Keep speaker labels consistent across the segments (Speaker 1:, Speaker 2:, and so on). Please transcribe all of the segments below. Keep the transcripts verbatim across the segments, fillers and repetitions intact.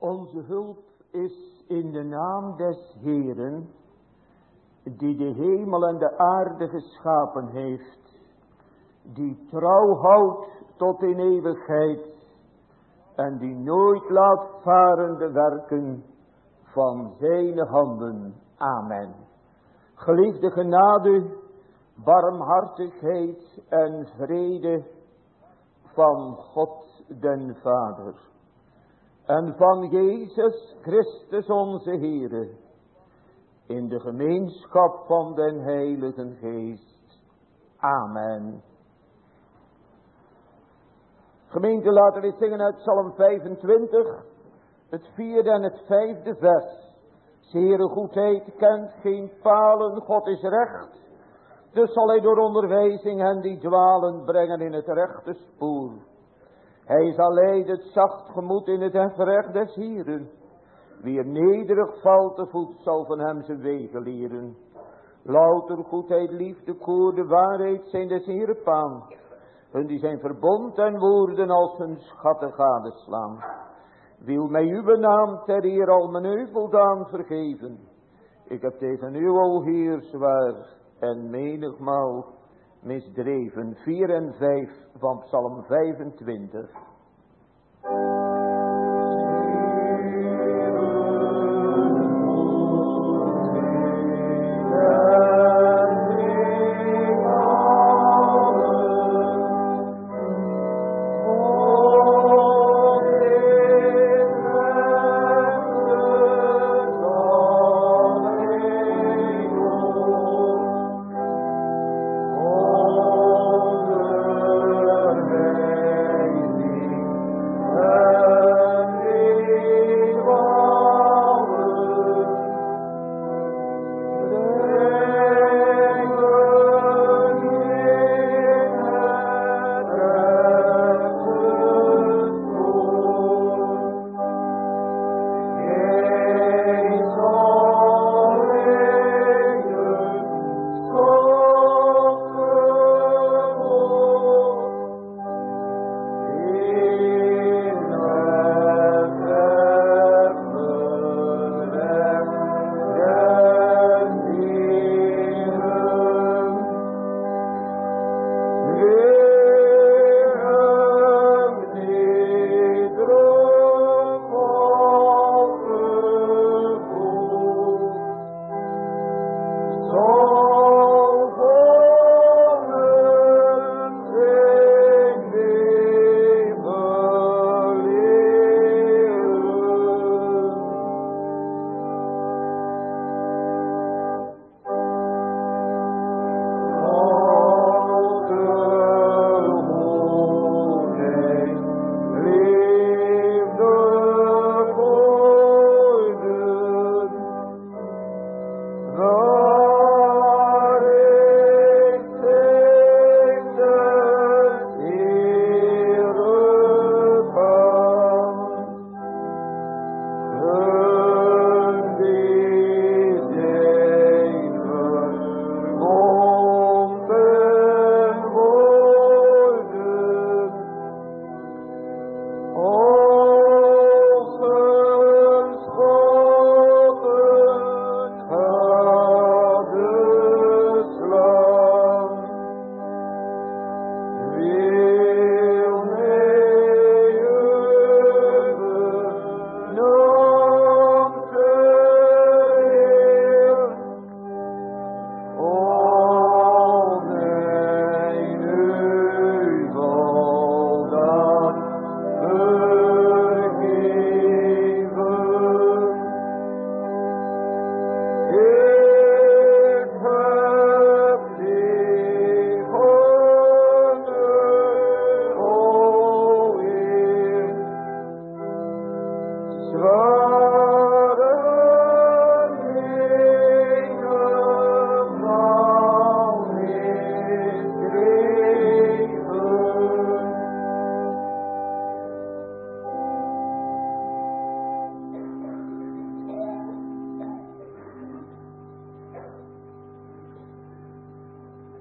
Speaker 1: Onze hulp is in de naam des Heeren, die de hemel en de aarde geschapen heeft, die trouw houdt tot in eeuwigheid en die nooit laat varen de werken van zijn handen. Amen. Geliefde genade, barmhartigheid en vrede van God den Vader en van Jezus Christus onze Heere, in de gemeenschap van den Heiligen Geest. Amen. Gemeente, laten we zingen uit Psalm vijfentwintig, het vierde en het vijfde vers. Heere goedheid kent geen palen, God is recht, dus zal hij door onderwijzing hen die dwalen brengen in het rechte spoor. Hij zal leiden het zacht gemoed in het recht des Heeren. Wie er nederig valt te voet zal van hem zijn wegen leren. Louter goedheid, liefde, koor, de waarheid zijn des Heeren paan. Hun die zijn verbond en woorden als hun schatten gadeslaan. Wil mij uw naam ter eer al mijn euveldaan vergeven. Ik heb tegen u, o Heer, zwaar en menigmaal misdreven. Vier en vijf van Psalm vijfentwintig.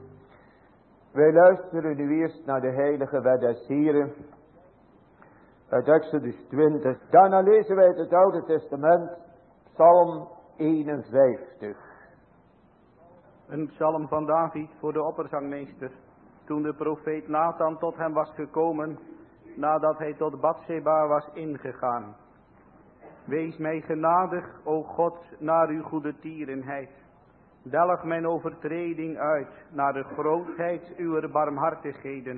Speaker 1: Wij luisteren nu eerst naar de heilige wet des Heren Uit Exodus twintig. Daarna lezen wij uit het Oude Testament, Psalm eenenvijftig.
Speaker 2: Een psalm van David voor de opperzangmeester. Toen de profeet Nathan tot hem was gekomen, nadat hij tot Batseba was ingegaan. Wees mij genadig, o God, naar uw goede tierenheid. Delg mijn overtreding uit, naar de grootheid uw barmhartigheden.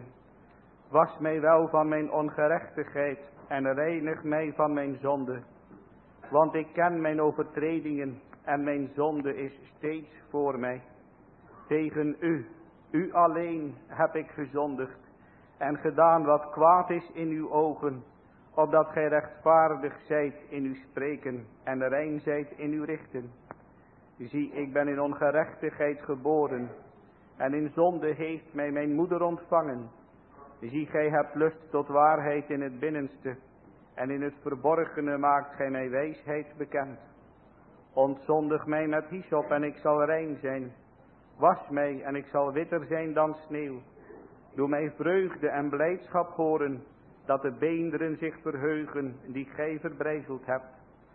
Speaker 2: Was mij wel van mijn ongerechtigheid en reinig mij van mijn zonde. Want ik ken mijn overtredingen en mijn zonde is steeds voor mij. Tegen u, u alleen heb ik gezondigd en gedaan wat kwaad is in uw ogen, opdat gij rechtvaardig zijt in uw spreken en rein zijt in uw richten. Zie, ik ben in ongerechtigheid geboren en in zonde heeft mij mijn moeder ontvangen. Zie, gij hebt lust tot waarheid in het binnenste en in het verborgene maakt gij mij wijsheid bekend. Ontzondig mij met hyssop en ik zal rein zijn. Was mij en ik zal witter zijn dan sneeuw. Doe mij vreugde en blijdschap horen, dat de beenderen zich verheugen die gij verbrijzeld hebt.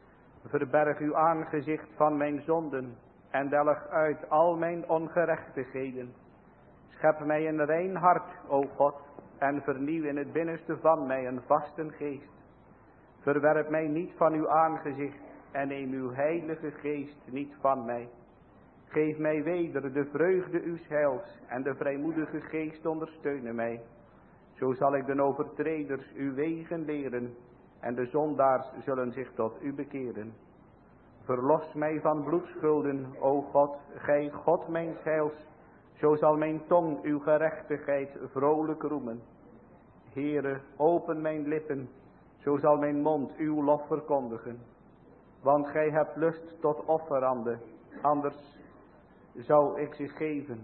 Speaker 2: Verberg uw aangezicht van mijn zonden en delg uit al mijn ongerechtigheden. Schep mij een rein hart, o God, en vernieuw in het binnenste van mij een vasten geest. Verwerp mij niet van uw aangezicht en neem uw heilige geest niet van mij. Geef mij weder de vreugde uws heils en de vrijmoedige geest ondersteunen mij. Zo zal ik de overtreders uw wegen leren en de zondaars zullen zich tot u bekeren. Verlos mij van bloedschulden, o God, gij God mijns heils. Zo zal mijn tong uw gerechtigheid vrolijk roemen. Heere, open mijn lippen, zo zal mijn mond uw lof verkondigen. Want gij hebt lust tot offeranden, anders zou ik ze geven.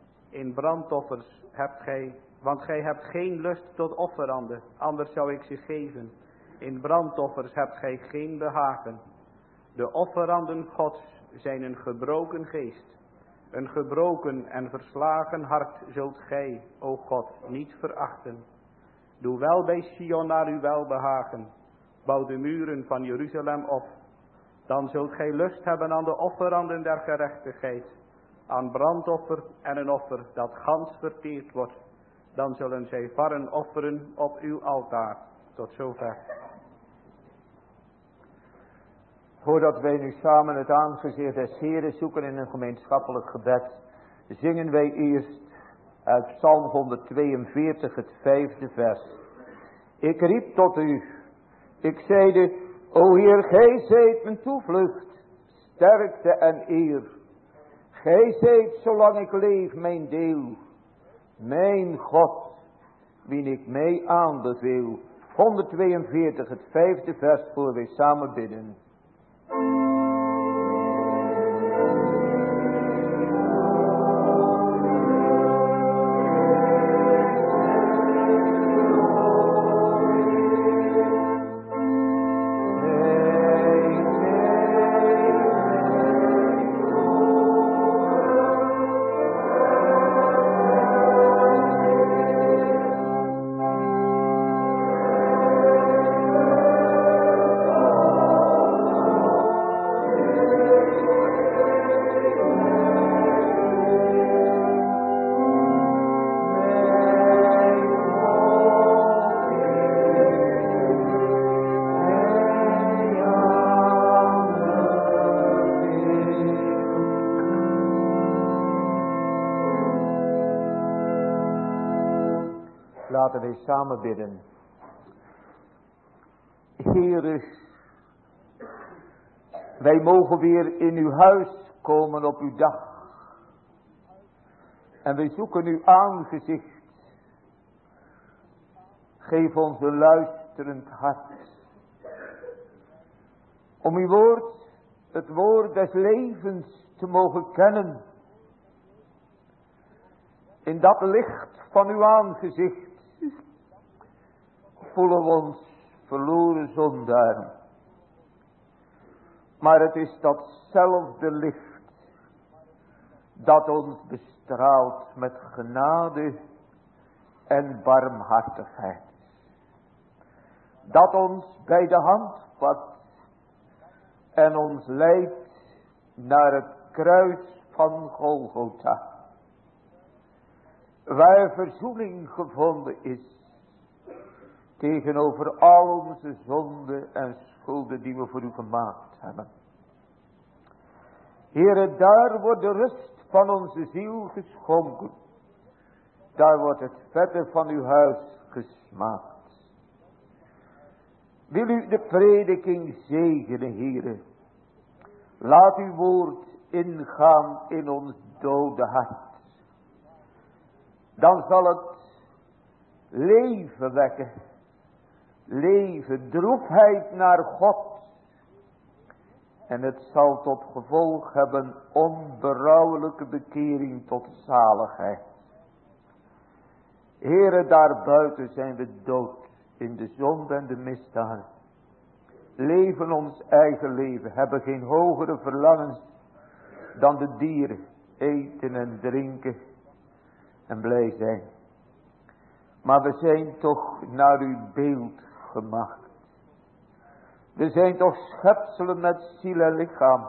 Speaker 2: In brandoffers hebt gij, want gij hebt geen lust tot offeranden, anders zou ik ze geven. In brandoffers hebt gij geen behagen. De offeranden Gods zijn een gebroken geest. Een gebroken en verslagen hart zult gij, o God, niet verachten. Doe wel bij Sion naar uw welbehagen. Bouw de muren van Jeruzalem op. Dan zult gij lust hebben aan de offeranden der gerechtigheid. Aan brandoffer en een offer dat gans verteerd wordt. Dan zullen zij varren offeren op uw altaar. Tot zover.
Speaker 1: Voordat wij nu samen het aangezicht des Heeren zoeken in een gemeenschappelijk gebed, zingen wij eerst uit Psalm honderdtweeënveertig het vijfde vers. Ik riep tot u, ik zeide, o Heer, gij zijt mijn toevlucht, sterkte en eer. Gij zijt, zolang ik leef, mijn deel, mijn God, wien ik mij aanbeveel. honderdtweeënveertig het vijfde vers, voor wij samen bidden. Laten wij samen bidden. Heere, wij mogen weer in uw huis komen op uw dag. En wij zoeken uw aangezicht. Geef ons een luisterend hart. Om uw woord, het woord des levens, te mogen kennen. In dat licht van uw aangezicht voelen we ons verloren zondaren. Maar het is datzelfde licht dat ons bestraalt met genade en barmhartigheid. dat ons bij de hand vat en ons leidt naar het kruis van Golgotha, waar verzoening gevonden is tegenover al onze zonden en schulden die we voor u gemaakt hebben. Heere, daar wordt de rust van onze ziel geschonken. Daar wordt het vette van uw huis gesmaakt. Wil u de prediking zegenen, Heere. Laat uw woord ingaan in ons dode hart. Dan zal het leven wekken. Leven, droefheid naar God. En het zal tot gevolg hebben onberouwelijke bekering tot zaligheid. Heere, daarbuiten zijn we dood in de zonde en de misdaad. Leven ons eigen leven, hebben geen hogere verlangens dan de dieren, eten en drinken en blij zijn. Maar we zijn toch naar uw beeld gemaakt. We zijn toch schepselen met ziel en lichaam.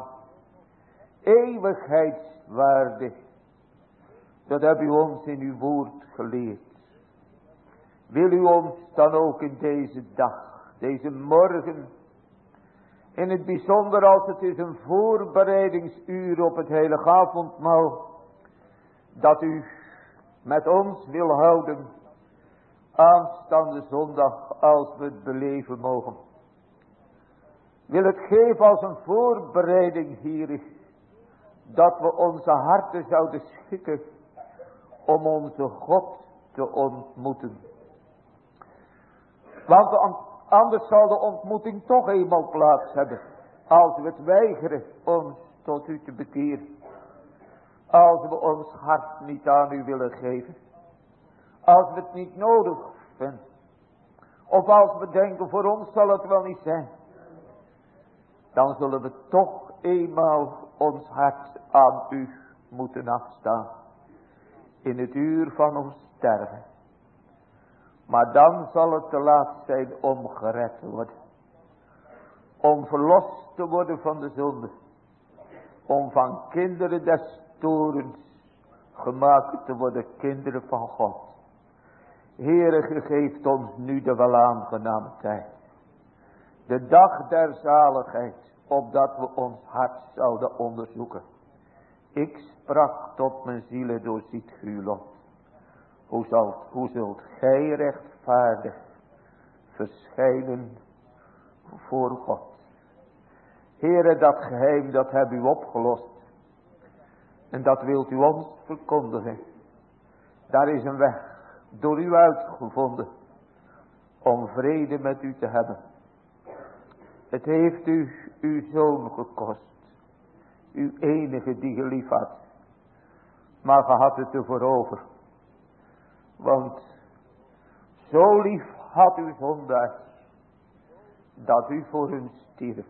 Speaker 1: Eeuwigheidswaardig. Dat hebt u ons in uw woord geleerd. Wil u ons dan ook in deze dag, deze morgen, in het bijzonder als het is een voorbereidingsuur op het heilige avondmaal, dat u met ons wil houden aanstaande zondag als we het beleven mogen. Wil het geven als een voorbereiding, Heer, dat we onze harten zouden schikken om onze God te ontmoeten. Want anders zal de ontmoeting toch eenmaal plaats hebben, als we het weigeren ons tot u te bekeren. Als we ons hart niet aan u willen geven. Als we het niet nodig vinden. Of als we denken, voor ons zal het wel niet zijn. Dan zullen we toch eenmaal ons hart aan u moeten afstaan. In het uur van ons sterven. Maar dan zal het te laat zijn om gered te worden. Om verlost te worden van de zonde. Om van kinderen des torens gemaakt te worden kinderen van God. Heere, gegeeft ons nu de welaangename tijd. De dag der zaligheid, opdat we ons hart zouden onderzoeken. Ik sprak tot mijn zielen, doorziet uw lot. Hoe, zal, hoe zult gij rechtvaardig verschijnen voor God? Heere, dat geheim, dat hebt u opgelost. En dat wilt u ons verkondigen. Daar is een weg door u uitgevonden om vrede met u te hebben. Het heeft u uw zoon gekost. Uw enige die u lief had. Maar ge had het ervoor over. Want zo lief had uw zondaars dat u voor hun stierf.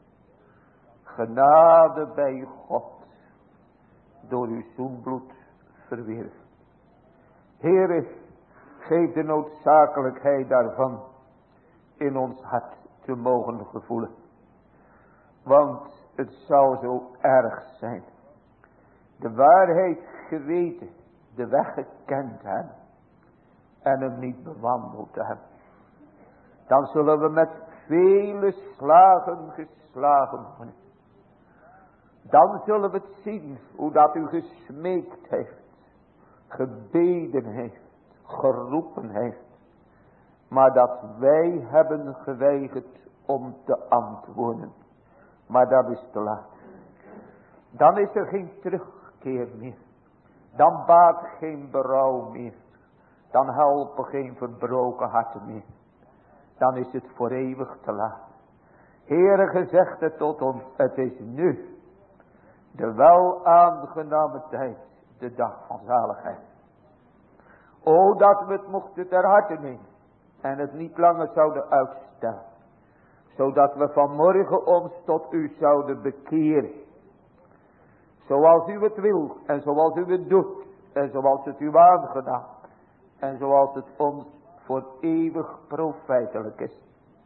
Speaker 1: Genade bij God door uw zoenbloed verwierf. Heere, geef de noodzakelijkheid daarvan in ons hart te mogen gevoelen. Want het zou zo erg zijn. De waarheid geweten, de weg gekend hebben en hem niet bewandeld hebben. Dan zullen we met vele slagen geslagen worden. Dan zullen we het zien hoe dat u gesmeekt heeft, gebeden heeft, geroepen heeft. Maar dat wij hebben geweigerd om te antwoorden. Maar dat is te laat. Dan is er geen terugkeer meer. Dan baat geen berouw meer. Dan helpen geen verbroken harten meer. Dan is het voor eeuwig te laat. Heere, gezegd het tot ons, het is nu de wel aangename tijd, de dag van zaligheid. O, dat we het mochten ter harte nemen en het niet langer zouden uitstellen. Zodat we vanmorgen ons tot u zouden bekeren. Zoals u het wil en zoals u het doet en zoals het u aangedaan en zoals het ons voor eeuwig profijtelijk is.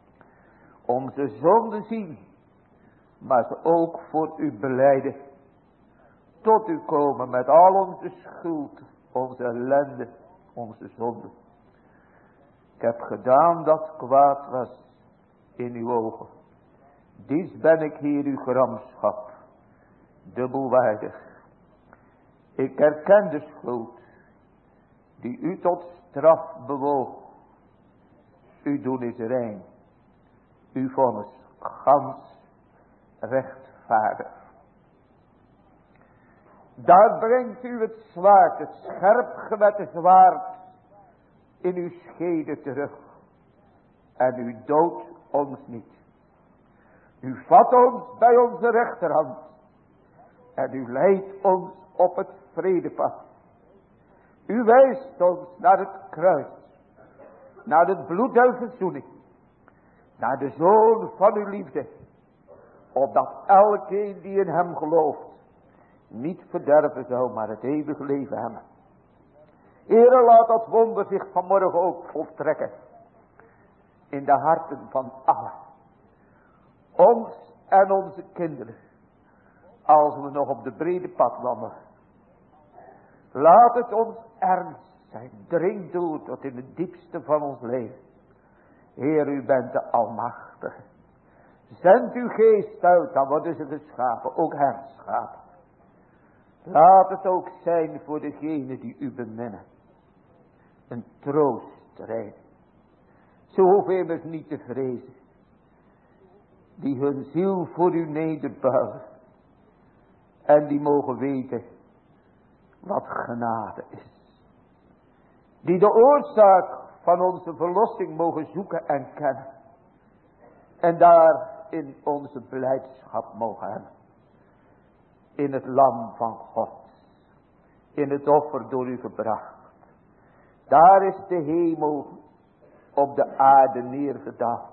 Speaker 1: onze zonden zien, maar ze ook voor u belijden. Tot u komen met al onze schuld, onze ellende, onze zonden. Ik heb gedaan dat kwaad was in uw ogen. Dies ben ik hier uw gramschap, dubbelwaardig. Ik herken de schuld die u tot straf bewoog. U doen is rein. Uw vonnis gans rechtvaardig. Daar brengt u het zwaard, het scherp gewette zwaard, in uw schede terug. En u doodt ons niet. U vat ons bij onze rechterhand. En u leidt ons op het vredepad. U wijst ons naar het kruis. Naar het bloed der verzoening. Naar de Zoon van uw liefde. Opdat elkeen die in hem gelooft niet verderven zou, maar het eeuwige leven hebben. Heere, laat dat wonder zich vanmorgen ook voltrekken. In de harten van allen. Ons en onze kinderen. Als we nog op de brede pad wandelen. Laat het ons ernst zijn. Dring door tot in het diepste van ons leven. Heer, u bent de Almachtige. Zend uw geest uit, dan worden ze geschapen, ook herschapen. Laat het ook zijn voor degenen die u beminnen. Een troostrein. Ze hoeven immers niet te vrezen. Die hun ziel voor u nederbuigen. En die mogen weten wat genade is. Die de oorzaak van onze verlossing mogen zoeken en kennen. En daar in onze blijdschap mogen hebben. In het lam van God. In het offer door u gebracht. Daar is de hemel op de aarde neergedaald.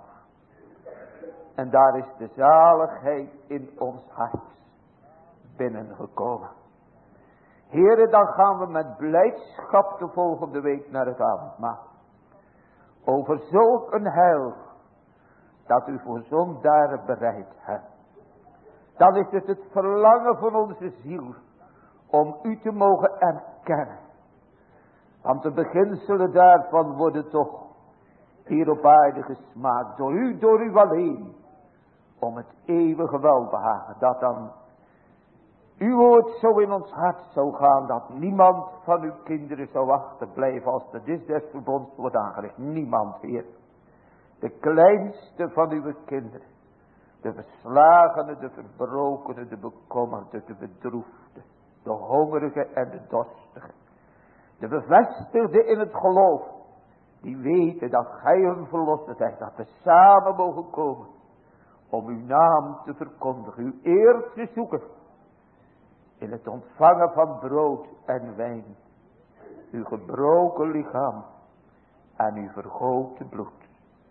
Speaker 1: En daar is de zaligheid in ons hart binnengekomen. Heren, dan gaan we met blijdschap de volgende week naar het avondmaal. Over zulk een heil dat u voor zondaren bereid hebt. Dan is het het verlangen van onze ziel om u te mogen erkennen. Want de beginselen daarvan worden toch hier op aarde gesmaakt. Door u, door u alleen. Om het eeuwige welbehagen. Dat dan uw woord zo in ons hart zou gaan. Dat niemand van uw kinderen zou achterblijven. Als de dis des verbonds wordt aangelegd. Niemand, Heer. De kleinste van uw kinderen. De verslagene, de verbrokene, de bekommerde, de bedroefde. De hongerige en de dorstige. De bevestigde in het geloof. Die weten dat gij hun verlosser zijt. Dat we samen mogen komen. Om uw naam te verkondigen. Uw eer te zoeken. In het ontvangen van brood en wijn. Uw gebroken lichaam. En uw vergoten bloed.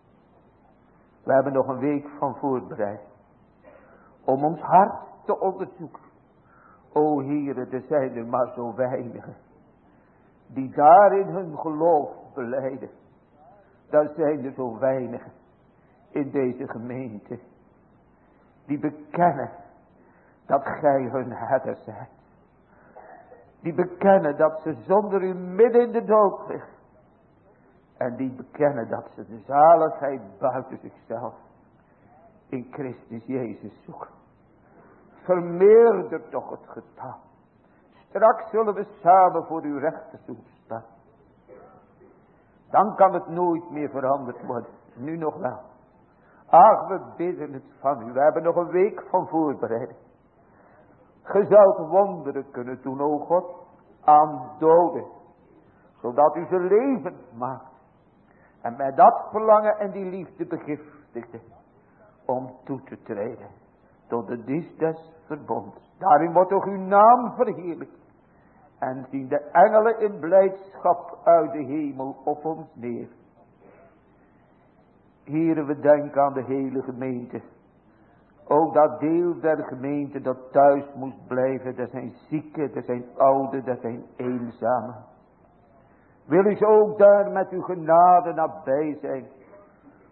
Speaker 1: We hebben nog een week van voorbereid. Om ons hart te onderzoeken. O Heere, er zijn er maar zo weinigen. Die daarin hun geloof belijden. Daar zijn er zo weinigen. In deze gemeente. Die bekennen. Dat gij hun herder zijt. Die bekennen dat ze zonder u midden in de dood liggen. En die bekennen dat ze de zaligheid buiten zichzelf in Christus Jezus zoeken. Vermeerder toch het getal. Straks zullen we samen voor uw rechterstoel staan. Dan kan het nooit meer veranderd worden. Nu nog wel. Ach, we bidden het van u. We hebben nog een week van voorbereiding. Ge zoudt wonderen kunnen doen, o God, aan doden. Zodat u ze levend maakt. En met dat verlangen en die liefde begiftigde. Om toe te treden. Tot de dis des verbonds. Daarin wordt toch uw naam verheerlijkt. En zien de engelen in blijdschap uit de hemel op ons neer. Here, we denken aan de hele gemeente. Ook dat deel der gemeente dat thuis moest blijven. Er zijn zieken, er zijn ouden, er zijn eenzamen. Wil u ook daar met uw genade nabij zijn.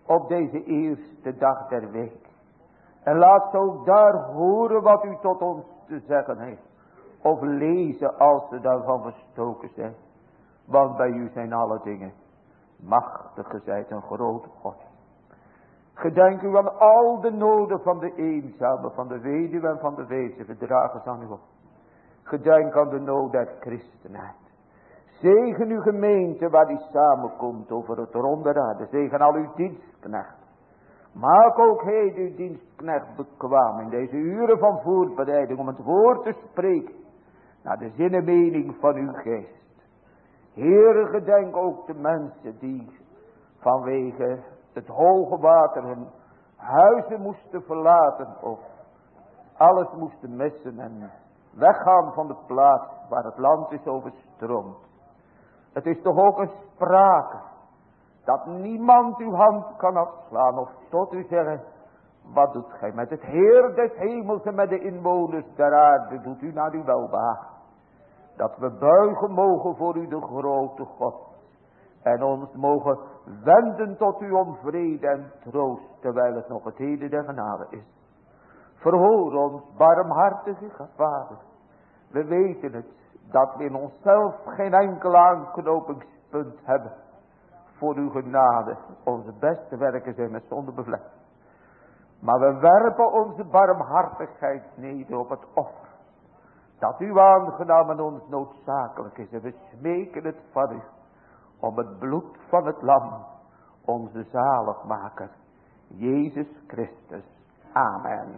Speaker 1: op deze eerste dag der week. En laat ze ook daar horen wat u tot ons te zeggen heeft. Of lezen als ze daarvan verstoken zijn. Want bij u zijn alle dingen machtig, ge zijt een grote God. Gedenk u aan al de noden van de eenzame, van de weduwe en van de wezen. We dragen ze aan u op. Gedenk aan de nood der christenheid. Zegen uw gemeente waar die samenkomt over het ronde. Zegen al uw dienstknecht. Maak ook heden uw dienstknecht bekwaam in deze uren van voorbereiding om het woord te spreken. Naar de zin en mening van uw geest. Heere, gedenk ook de mensen die vanwege het hoge water hun huizen moesten verlaten. Of alles moesten missen en weggaan van de plaats waar het land is overstroomd. Het is toch ook een sprake dat niemand uw hand kan afslaan of tot u zeggen, wat doet gij met het Heer des hemels en met de inwoners der aarde, doet u naar uw welbehagen. Dat we buigen mogen voor u de grote God. En ons mogen wenden tot u om vrede en troost, terwijl het nog het heden der genade is. Verhoor ons, barmhartige Vader. We weten het, dat we in onszelf geen enkel aanknopingspunt hebben. Voor uw genade, onze beste werken zijn met zonde bevlekt. Maar we werpen onze barmhartigheid neder op het offer. Dat uw aangenaam en ons noodzakelijk is. En we smeken het van u. Om het bloed van het lam. Onze zaligmaker. Jezus Christus. Amen.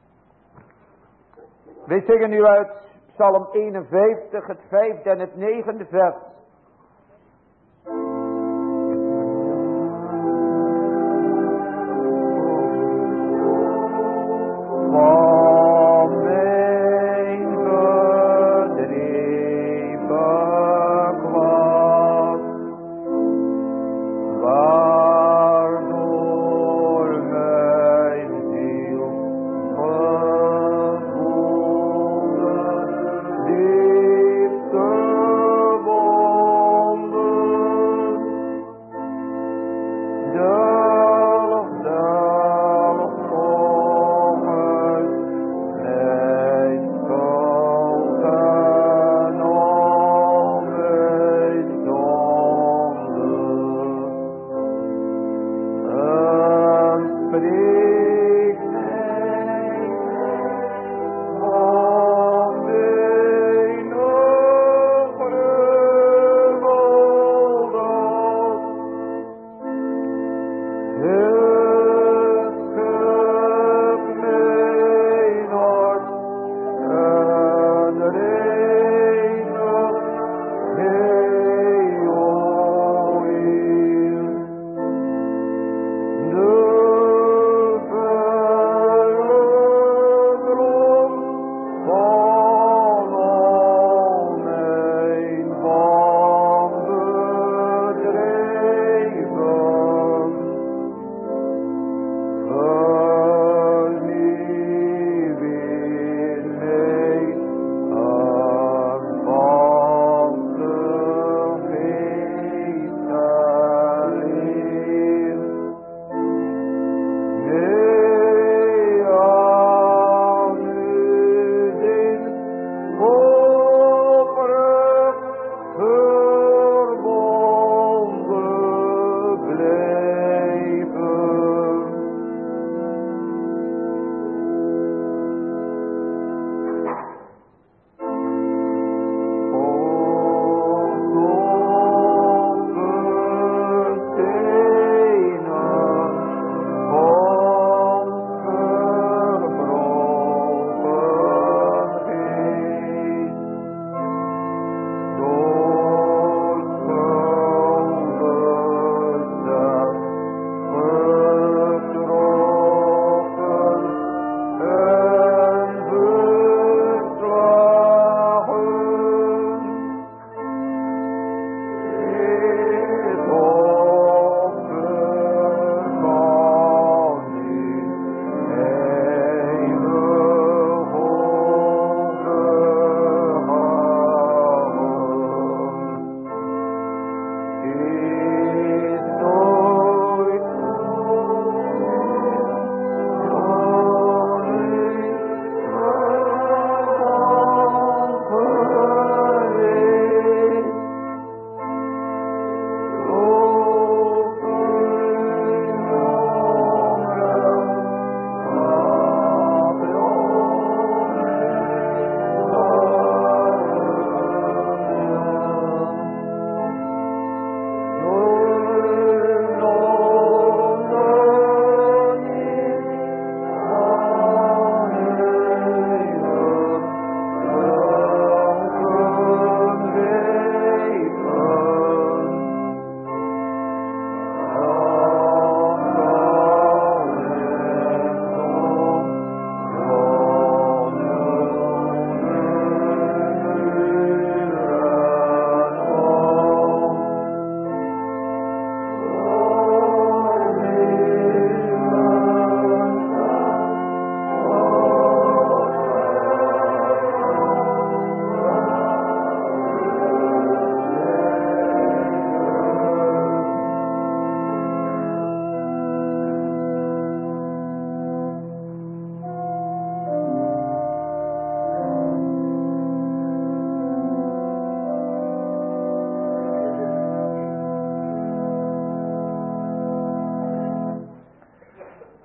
Speaker 1: We zingen nu uit Psalm eenenvijftig, het vijfde en het negende vers.
Speaker 3: Diep te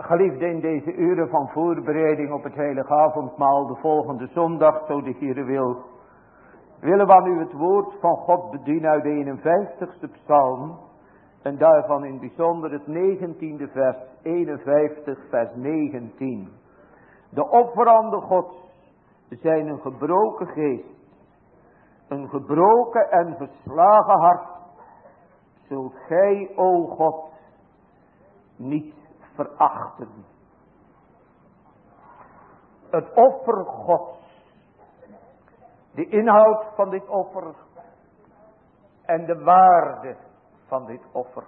Speaker 1: Geliefde, in deze uren van voorbereiding op het heilige avondmaal, de volgende zondag, zo de Heere wil, willen we aan u het woord van God bedienen uit de eenenvijftigste psalm, en daarvan in bijzonder het negentiende vers, eenenvijftig vers negentien. De offeranden Gods zijn een gebroken geest, een gebroken en verslagen hart, zult gij, o God, niet verachten. Het offer Gods, de inhoud van dit offer en de waarde van dit offer.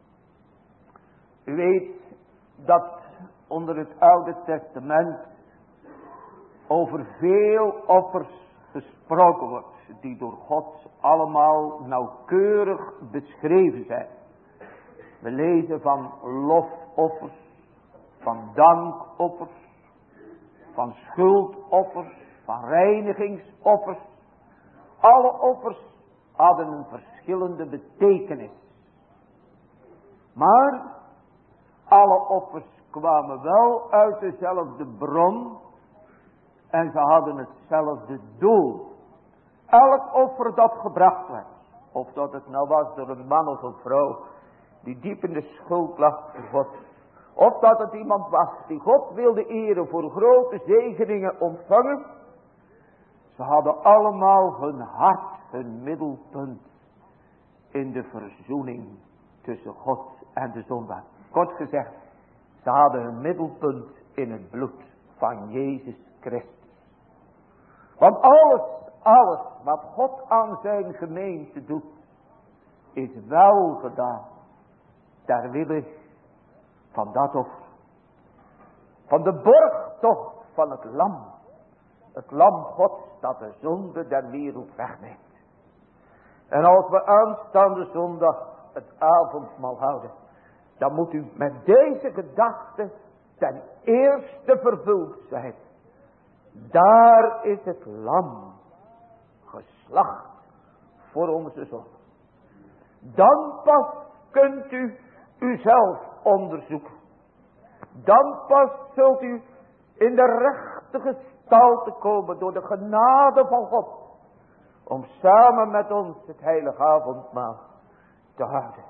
Speaker 1: U weet dat onder het Oude Testament over veel offers gesproken wordt, die door God allemaal nauwkeurig beschreven zijn. We lezen van lofoffers, van dankoffers, van schuldoffers, van reinigingsoffers. Alle offers hadden een verschillende betekenis. Maar alle offers kwamen wel uit dezelfde bron en ze hadden hetzelfde doel. Elk offer dat gebracht werd, of dat het nou was door een man of een vrouw die diep in de schuld lag voor God, of dat het iemand was die God wilde eren voor grote zegeningen ontvangen, ze hadden allemaal hun hart, hun middelpunt in de verzoening tussen God en de zondaar. Kort gezegd, ze hadden hun middelpunt in het bloed van Jezus Christus. Want alles, alles wat God aan zijn gemeente doet, is wel gedaan ter wille van dat offer. Van de borgtocht van het lam. Het lam Gods dat de zonde der wereld wegneemt. En als we aanstaande zondag het avondmaal houden, dan moet u met deze gedachte ten eerste vervuld zijn. Daar is het lam geslacht voor onze zonde. Dan pas kunt u uzelf onderzoeken. Dan pas zult u in de rechte gestalte komen door de genade van God, om samen met ons het heilige avondmaal te houden.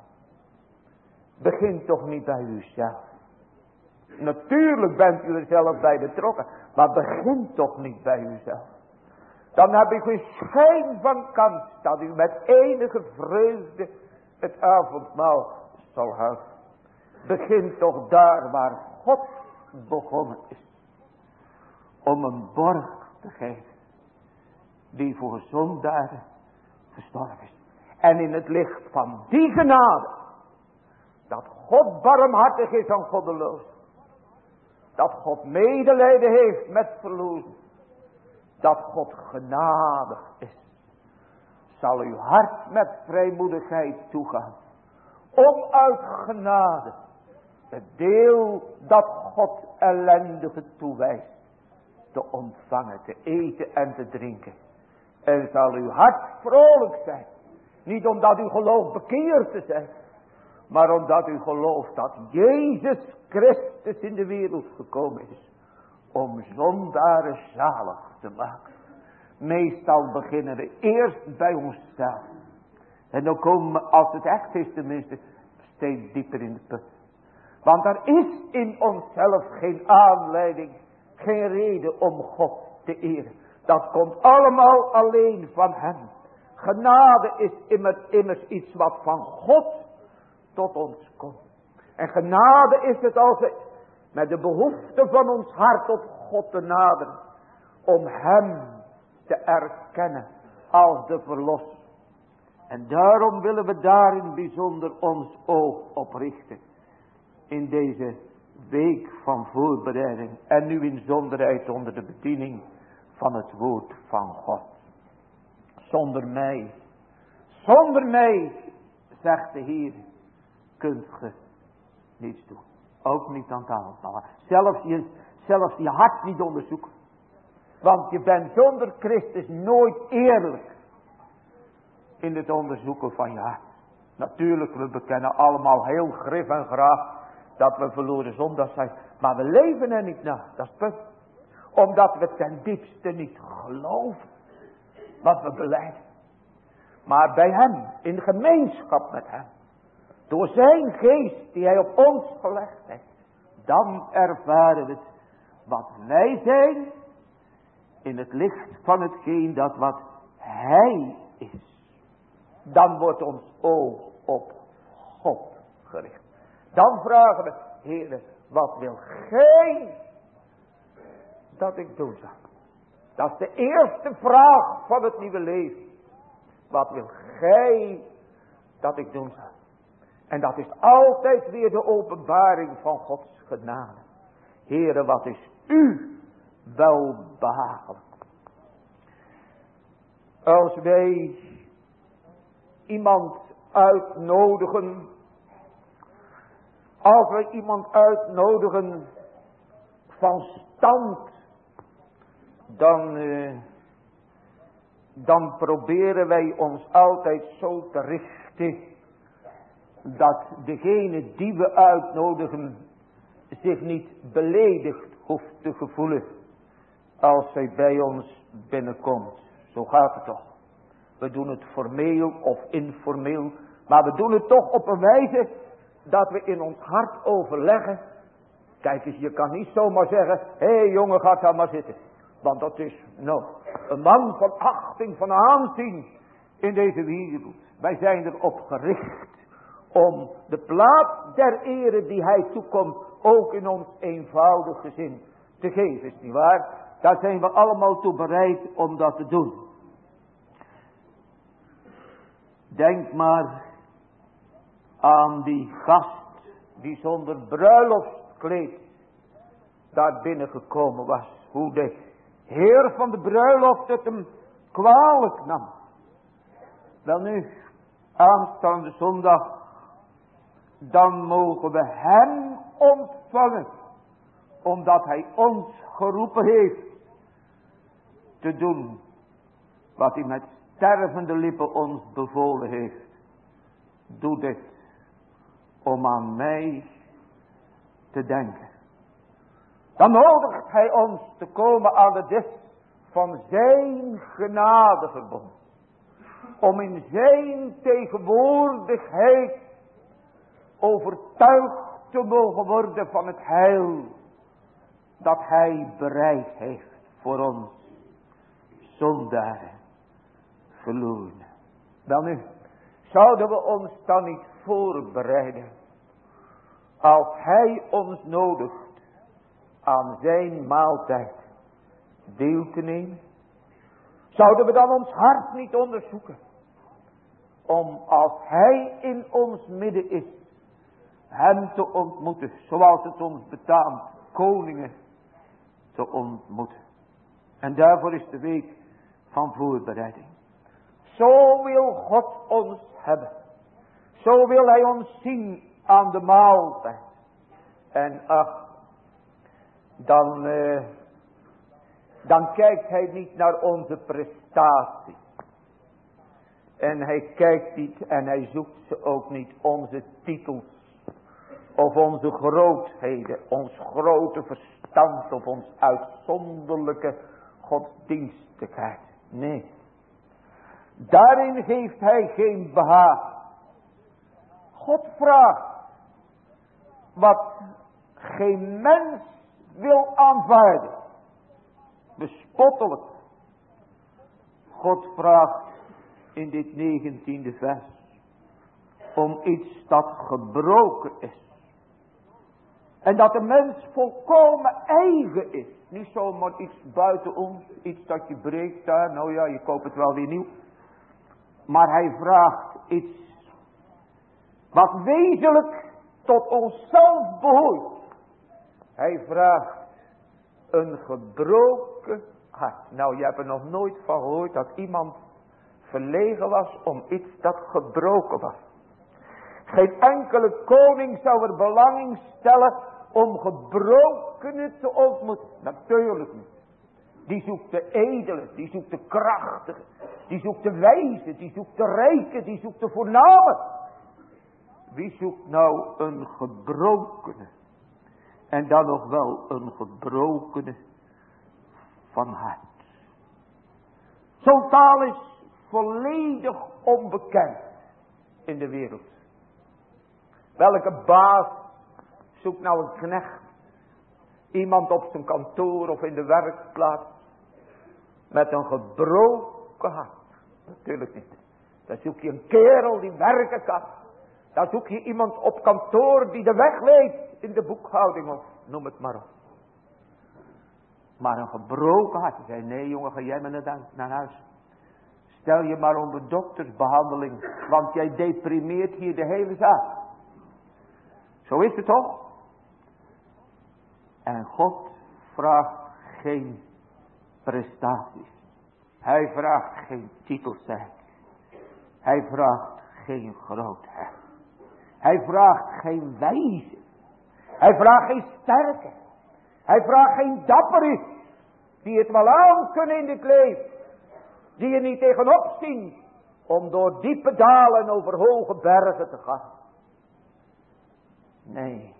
Speaker 1: Begin toch niet bij uzelf. Natuurlijk bent u er zelf bij betrokken, maar begin toch niet bij uzelf. Dan heb ik geen schijn van kans dat u met enige vreugde het avondmaal zal houden. Begin toch daar waar God begonnen is, om een borg te geven die voor zondaren gestorven is. En in het licht van die genade, dat God barmhartig is aan goddelozen, dat God medelijden heeft met verlozen, dat God genadig is, zal uw hart met vrijmoedigheid toegaan, om uit genade het deel dat God ellendigen toewijst te ontvangen, te eten en te drinken. En zal uw hart vrolijk zijn, niet omdat u gelooft bekeerd te zijn, maar omdat u gelooft dat Jezus Christus in de wereld gekomen is om zondaren zalig te maken. Meestal beginnen we eerst bij onszelf. En dan komen we, als het echt is tenminste, steeds dieper in de put. Want er is in onszelf geen aanleiding, geen reden om God te eren. Dat komt allemaal alleen van hem. Genade is immers, immers iets wat van God tot ons komt. En genade is het als we met de behoefte van ons hart tot God te naderen, om hem te erkennen als de verlosser. En daarom willen we daarin bijzonder ons oog op richten. In deze week van voorbereiding. En nu in zonderheid onder de bediening van het woord van God. Zonder mij, zonder mij, zegt de Heer, kunt ge niets doen. Ook niet aan tafel. Zelfs je, zelfs je hart niet onderzoeken. Want je bent zonder Christus nooit eerlijk in het onderzoeken van je hart. Natuurlijk, we bekennen allemaal heel grif en graag dat we verloren zondags zijn. Maar we leven er niet naar, dat is het punt. Omdat we ten diepste niet geloven wat we belijden. Maar bij hem, in gemeenschap met hem. Door zijn geest die hij op ons gelegd heeft. Dan ervaren we het wat wij zijn. In het licht van hetgeen dat wat hij is. Dan wordt ons oog op God gericht. Dan vragen we, Heere, wat wil gij dat ik doen zal? Dat is de eerste vraag van het nieuwe leven. Wat wil gij dat ik doen zal? En dat is altijd weer de openbaring van Gods genade. Heere, wat is u welbehagelijk? Als wij iemand uitnodigen, als wij iemand uitnodigen van stand, dan, uh, dan proberen wij ons altijd zo te richten, dat degene die we uitnodigen zich niet beledigd hoeft te gevoelen als zij bij ons binnenkomt. Zo gaat het toch. We doen het formeel of informeel, maar we doen het toch op een wijze dat we in ons hart overleggen. Kijk eens, je kan niet zomaar zeggen, hé hey, jongen, ga daar maar zitten. Want dat is, nou, een man van achting, van aanzien in deze wereld. Wij zijn erop gericht om de plaats der ere die hij toekomt ook in ons eenvoudig gezin te geven, is niet waar? Daar zijn we allemaal toe bereid om dat te doen. Denk maar aan die gast die zonder bruiloftskleed daar binnengekomen was. Hoe de heer van de bruiloft het hem kwalijk nam. Wel nu, aanstaande zondag, dan mogen we hem ontvangen. Omdat hij ons geroepen heeft te doen wat hij met stervende lippen ons bevolen heeft. Doe dit om aan mij te denken. Dan nodigt hij ons te komen aan de dis van zijn genadeverbond. Om in zijn tegenwoordigheid overtuigd te mogen worden van het heil dat hij bereid heeft voor ons zondaren verloren. Wel nu, zouden we ons dan niet voorbereiden als hij ons nodigt aan zijn maaltijd deel te nemen? Zouden we dan ons hart niet onderzoeken om als hij in ons midden is hem te ontmoeten zoals het ons betaamt koningen te ontmoeten? En daarvoor is de week van voorbereiding. Zo wil God ons hebben. Zo wil hij ons zien aan de maaltijd. En ach, dan, uh, dan kijkt hij niet naar onze prestatie. En hij kijkt niet en hij zoekt ze ook niet, onze titels. Of onze grootheden, ons grote verstand of ons uitzonderlijke godsdienstigheid. Nee. Daarin geeft hij geen behaag. God vraagt wat geen mens wil aanvaarden. Bespottelijk. God vraagt in dit negentiende vers om iets dat gebroken is. En dat de mens volkomen eigen is. Niet zomaar iets buiten ons, iets dat je breekt daar, nou ja, je koopt het wel weer nieuw. Maar hij vraagt iets wat wezenlijk tot onszelf behoort. Hij vraagt een gebroken hart. Nou, je hebt er nog nooit van gehoord dat iemand verlegen was om iets dat gebroken was. Geen enkele koning zou er belang in stellen om gebrokenen te ontmoeten. Natuurlijk niet. Die zoekt de edele, die zoekt de krachtige, die zoekt de wijze, die zoekt de rijke, die zoekt de voorname. Wie zoekt nou een gebrokene? En dan nog wel een gebrokene van hart. Zo'n taal is volledig onbekend in de wereld. Welke baas zoekt nou een knecht? Iemand op zijn kantoor of in de werkplaats. Met een gebroken hart. Natuurlijk niet. Dan zoek je een kerel die werken kan. Dan zoek je iemand op kantoor die de weg weet in de boekhouding of noem het maar op. Maar een gebroken hart. Hij zei, nee jongen, ga jij maar naar, naar huis. Stel je maar onder doktersbehandeling. Want jij deprimeert hier de hele zaak. Zo is het toch? En God vraagt geen prestaties. Hij vraagt geen titelzijk. Hij vraagt geen grootheid. Hij vraagt geen wijze. Hij vraagt geen sterke. Hij vraagt geen dapper, die het wel aan kunnen in dit leven. Die er niet tegenop zien om door diepe dalen over hoge bergen te gaan. Nee.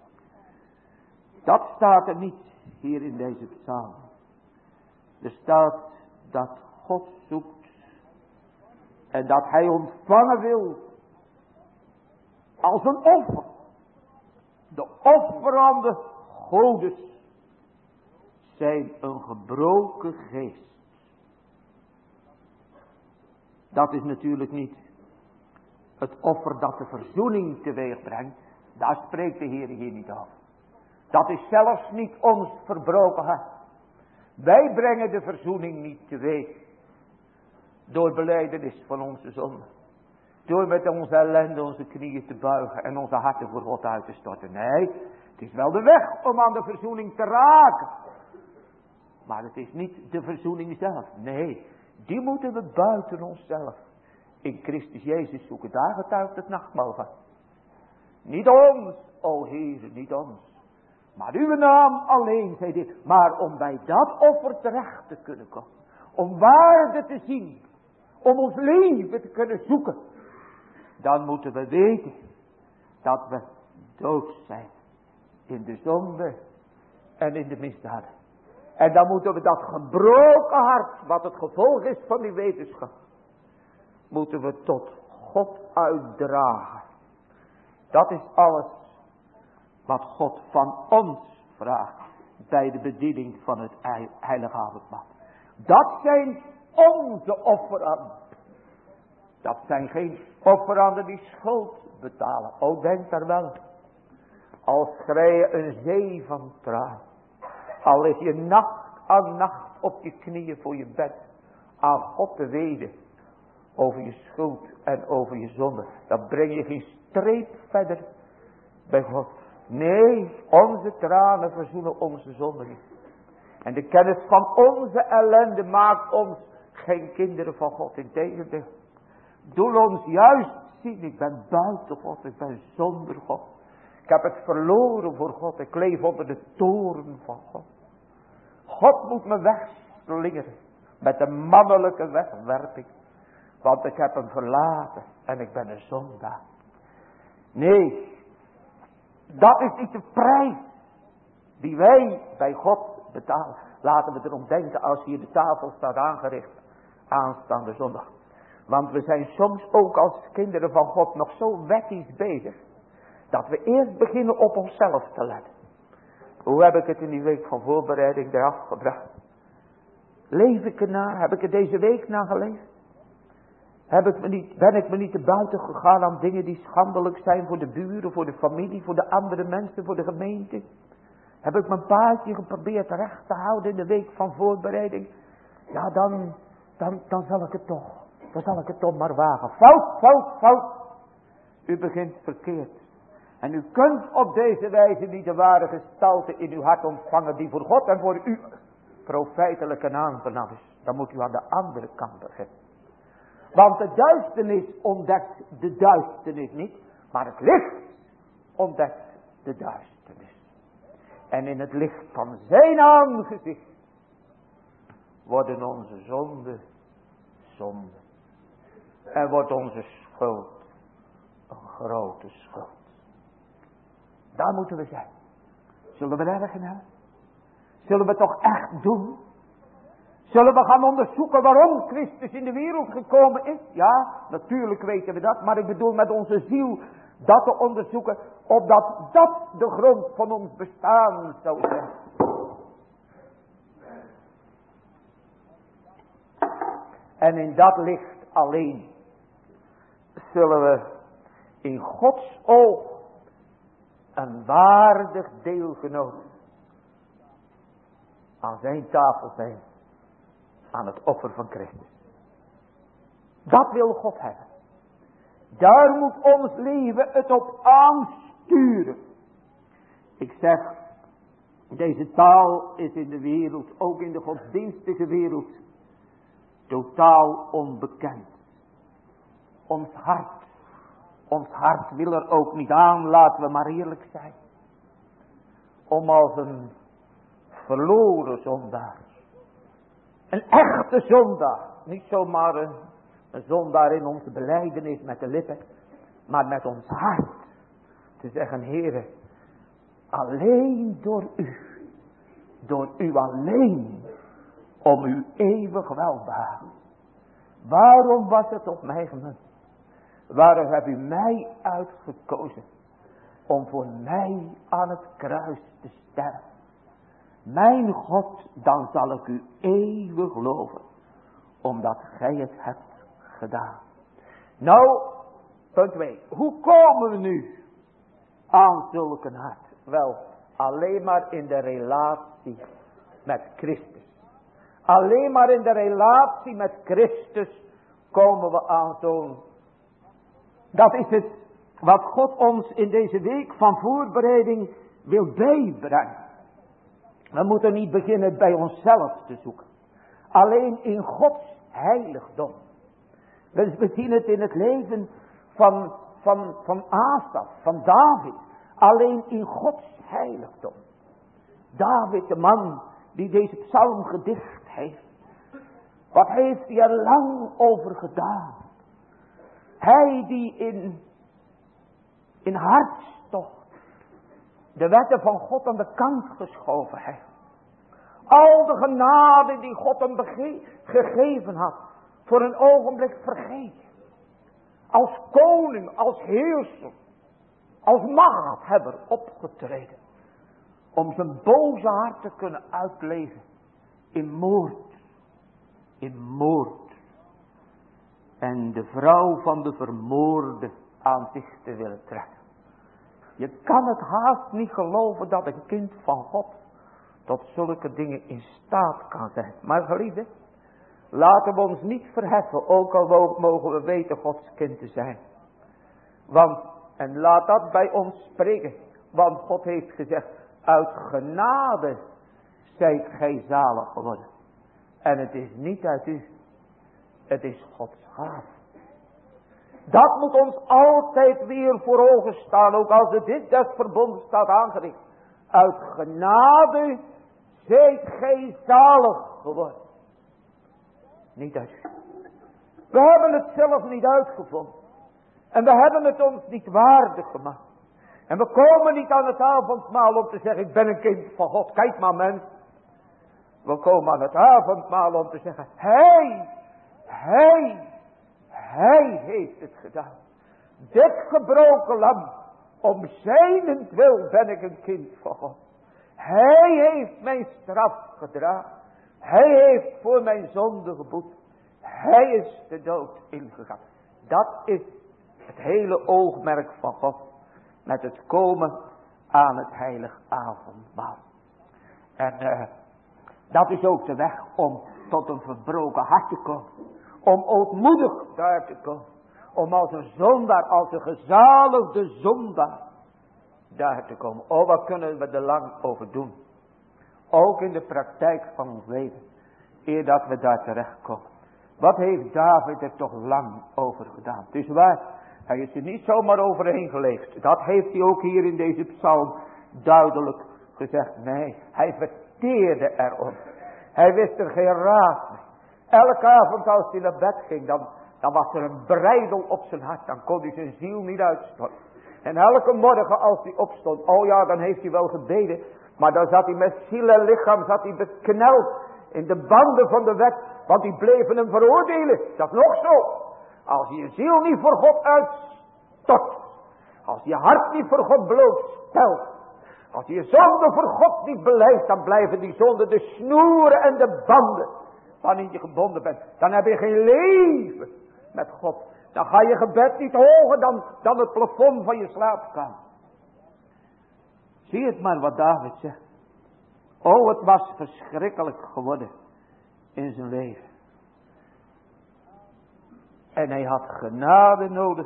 Speaker 1: Dat staat er niet hier in deze psalm. Er staat dat God zoekt. En dat hij ontvangen wil. Als een offer. De offerande godes zijn een gebroken geest. Dat is natuurlijk niet het offer dat de verzoening teweeg brengt. Daar spreekt de Heer hier niet over. Dat is zelfs niet ons verbroken hart. Wij brengen de verzoening niet teweeg. Door belijdenis van onze zonde. Door met onze ellende onze knieën te buigen en onze harten voor God uit te storten. Nee, het is wel de weg om aan de verzoening te raken. Maar het is niet de verzoening zelf. Nee, die moeten we buiten onszelf in Christus Jezus zoeken. Daar getuigt het nachtmaal van. Niet ons, o Heer, niet ons. Maar uw naam alleen, zei dit. Maar om bij dat offer terecht te kunnen komen. Om waarde te zien. Om ons leven te kunnen zoeken. Dan moeten we weten dat we dood zijn. In de zonde en in de misdaden. En dan moeten we dat gebroken hart, wat het gevolg is van die wetenschap. Moeten we tot God uitdragen. Dat is alles wat God van ons vraagt. Bij de bediening van het heilige avondmaal. Dat zijn onze offeranden. Dat zijn geen offeranden die schuld betalen. O, denk daar wel. Al schreeuw een zee van tranen. Al is je nacht aan nacht op je knieën voor je bed. Aan God te weden. Over je schuld en over je zonde. Dan breng je geen streep verder bij God. Nee, onze tranen verzoenen onze zonde niet. En de kennis van onze ellende maakt ons geen kinderen van God. Integendeel. Doe ons juist zien. Ik ben buiten God. Ik ben zonder God. Ik heb het verloren voor God. Ik leef onder de toren van God. God moet me wegslingeren. Met de mannelijke wegwerping. Want ik heb hem verlaten. En ik ben een zondaar. Nee. Dat is niet de prijs. Die wij bij God betalen. Laten we erom denken als hier de tafel staat aangericht. Aanstaande zondag. Want we zijn soms ook als kinderen van God nog zo wettisch bezig. Dat we eerst beginnen op onszelf te letten. Hoe heb ik het in die week van voorbereiding eraf gebracht? Leef ik ernaar? Heb ik er deze week naar geleefd? Heb ik me niet, ben ik me niet te buiten gegaan aan dingen die schandelijk zijn voor de buren, voor de familie, voor de andere mensen, voor de gemeente? Heb ik mijn paardje geprobeerd recht te houden in de week van voorbereiding? Ja, dan, dan, dan zal ik het toch. Dan zal ik het toch maar wagen. Fout, fout, fout. U begint verkeerd. En u kunt op deze wijze niet de ware gestalte in uw hart ontvangen die voor God en voor u profijtelijk en aangenaam is. Dan moet u aan de andere kant beginnen. Want de duisternis ontdekt de duisternis niet, maar het licht ontdekt de duisternis. En in het licht van zijn aangezicht worden onze zonden zonde. En wordt onze schuld een grote schuld. Daar moeten we zijn. Zullen we ergen hebben? Zullen we toch echt doen? Zullen we gaan onderzoeken waarom Christus in de wereld gekomen is? Ja, natuurlijk weten we dat. Maar ik bedoel met onze ziel dat te onderzoeken. Opdat dat de grond van ons bestaan zou zijn. En in dat licht alleen zullen we in Gods oog een waardig deelgenoot aan zijn tafel zijn. Aan het offer van Christus. Dat wil God hebben. Daar moet ons leven het op aansturen. Ik zeg, deze taal is in de wereld, ook in de godsdienstige wereld, totaal onbekend. Ons hart, ons hart wil er ook niet aan, laten we maar eerlijk zijn. Om als een verloren zondaar, een echte zondaar, niet zomaar een, een zondaar in onze belijdenis met de lippen, maar met ons hart, te zeggen, Heere, alleen door u, door u alleen, om uw eeuwig welbehagen. Waarom was het op mij gemunt? Waarom hebt u mij uitgekozen om voor mij aan het kruis te sterven? Mijn God, dan zal ik u eeuwig loven, omdat gij het hebt gedaan. Nou, punt twee. Hoe komen we nu aan zulk een hart? Wel, alleen maar in de relatie met Christus. Alleen maar in de relatie met Christus komen we aan zo'n. Dat is het wat God ons in deze week van voorbereiding wil bijbrengen. We moeten niet beginnen bij onszelf te zoeken. Alleen in Gods heiligdom. Dus we zien het in het leven van, van, van Asaf, van David. Alleen in Gods heiligdom. David, de man die deze psalm gedicht heeft. Wat heeft hij er lang over gedaan? Hij die in, in hartstocht de wetten van God aan de kant geschoven heeft. Al de genade die God hem bege- gegeven had, voor een ogenblik vergeet. Als koning, als heerser, als machthebber opgetreden. Om zijn boze hart te kunnen uitleven in moord. In moord. En de vrouw van de vermoorde aan zich te willen trekken. Je kan het haast niet geloven dat een kind van God tot zulke dingen in staat kan zijn. Maar geliefde, laten we ons niet verheffen, ook al mogen we weten Gods kind te zijn. Want, en laat dat bij ons spreken, want God heeft gezegd, uit genade zijt gij zalig geworden. En het is niet uit u, het is Gods gave. Dat moet ons altijd weer voor ogen staan, ook als het dit des verbonds staat aangericht. Uit genade zijt gij zalig geworden. Niet uit u. We hebben het zelf niet uitgevonden. En we hebben het ons niet waardig gemaakt. En we komen niet aan het avondmaal om te zeggen, ik ben een kind van God. Kijk maar mens. We komen aan het avondmaal om te zeggen, hij, hij, hij heeft het gedaan. Dit gebroken lam, om zijnentwil ben ik een kind van God. Hij heeft mijn straf gedragen. Hij heeft voor mijn zonde geboet. Hij is de dood ingegaan. Dat is het hele oogmerk van God. Met het komen aan het heilig avondmaal. En uh, dat is ook de weg om tot een verbroken hart te komen. Om ootmoedig daar te komen. Om als een zondaar, als een gezaligde zondaar daar te komen. Oh, wat kunnen we er lang over doen. Ook in de praktijk van ons leven. Eer dat we daar terechtkomen. Wat heeft David er toch lang over gedaan. Het is waar. Hij is er niet zomaar overheen geleefd. Dat heeft hij ook hier in deze psalm duidelijk gezegd. Nee, hij verteerde erom. Hij wist er geen raad mee. Elke avond als hij naar bed ging, dan, dan was er een breidel op zijn hart. Dan kon hij zijn ziel niet uitstorten. En elke morgen als hij opstond, oh ja, dan heeft hij wel gebeden. Maar dan zat hij met ziel en lichaam, zat hij bekneld in de banden van de wet. Want die bleven hem veroordelen. Dat is nog zo. Als je je ziel niet voor God uitstort. Als je hart niet voor God blootstelt. Als je je zonde voor God niet beleidt. Dan blijven die zonden de snoeren en de banden waarin je gebonden bent. Dan heb je geen leven met God. Dan ga je gebed niet hoger dan, dan het plafond van je slaapkamer. Zie het maar wat David zegt. Oh, het was verschrikkelijk geworden in zijn leven. En hij had genade nodig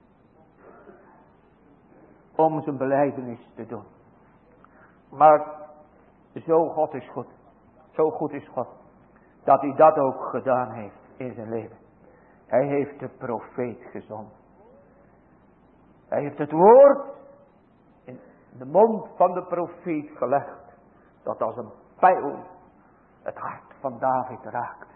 Speaker 1: om zijn belijdenis te doen. Maar zo God is goed. Zo goed is God. Dat hij dat ook gedaan heeft in zijn leven. Hij heeft de profeet gezonden. Hij heeft het woord in de mond van de profeet gelegd. Dat als een pijl het hart van David raakt.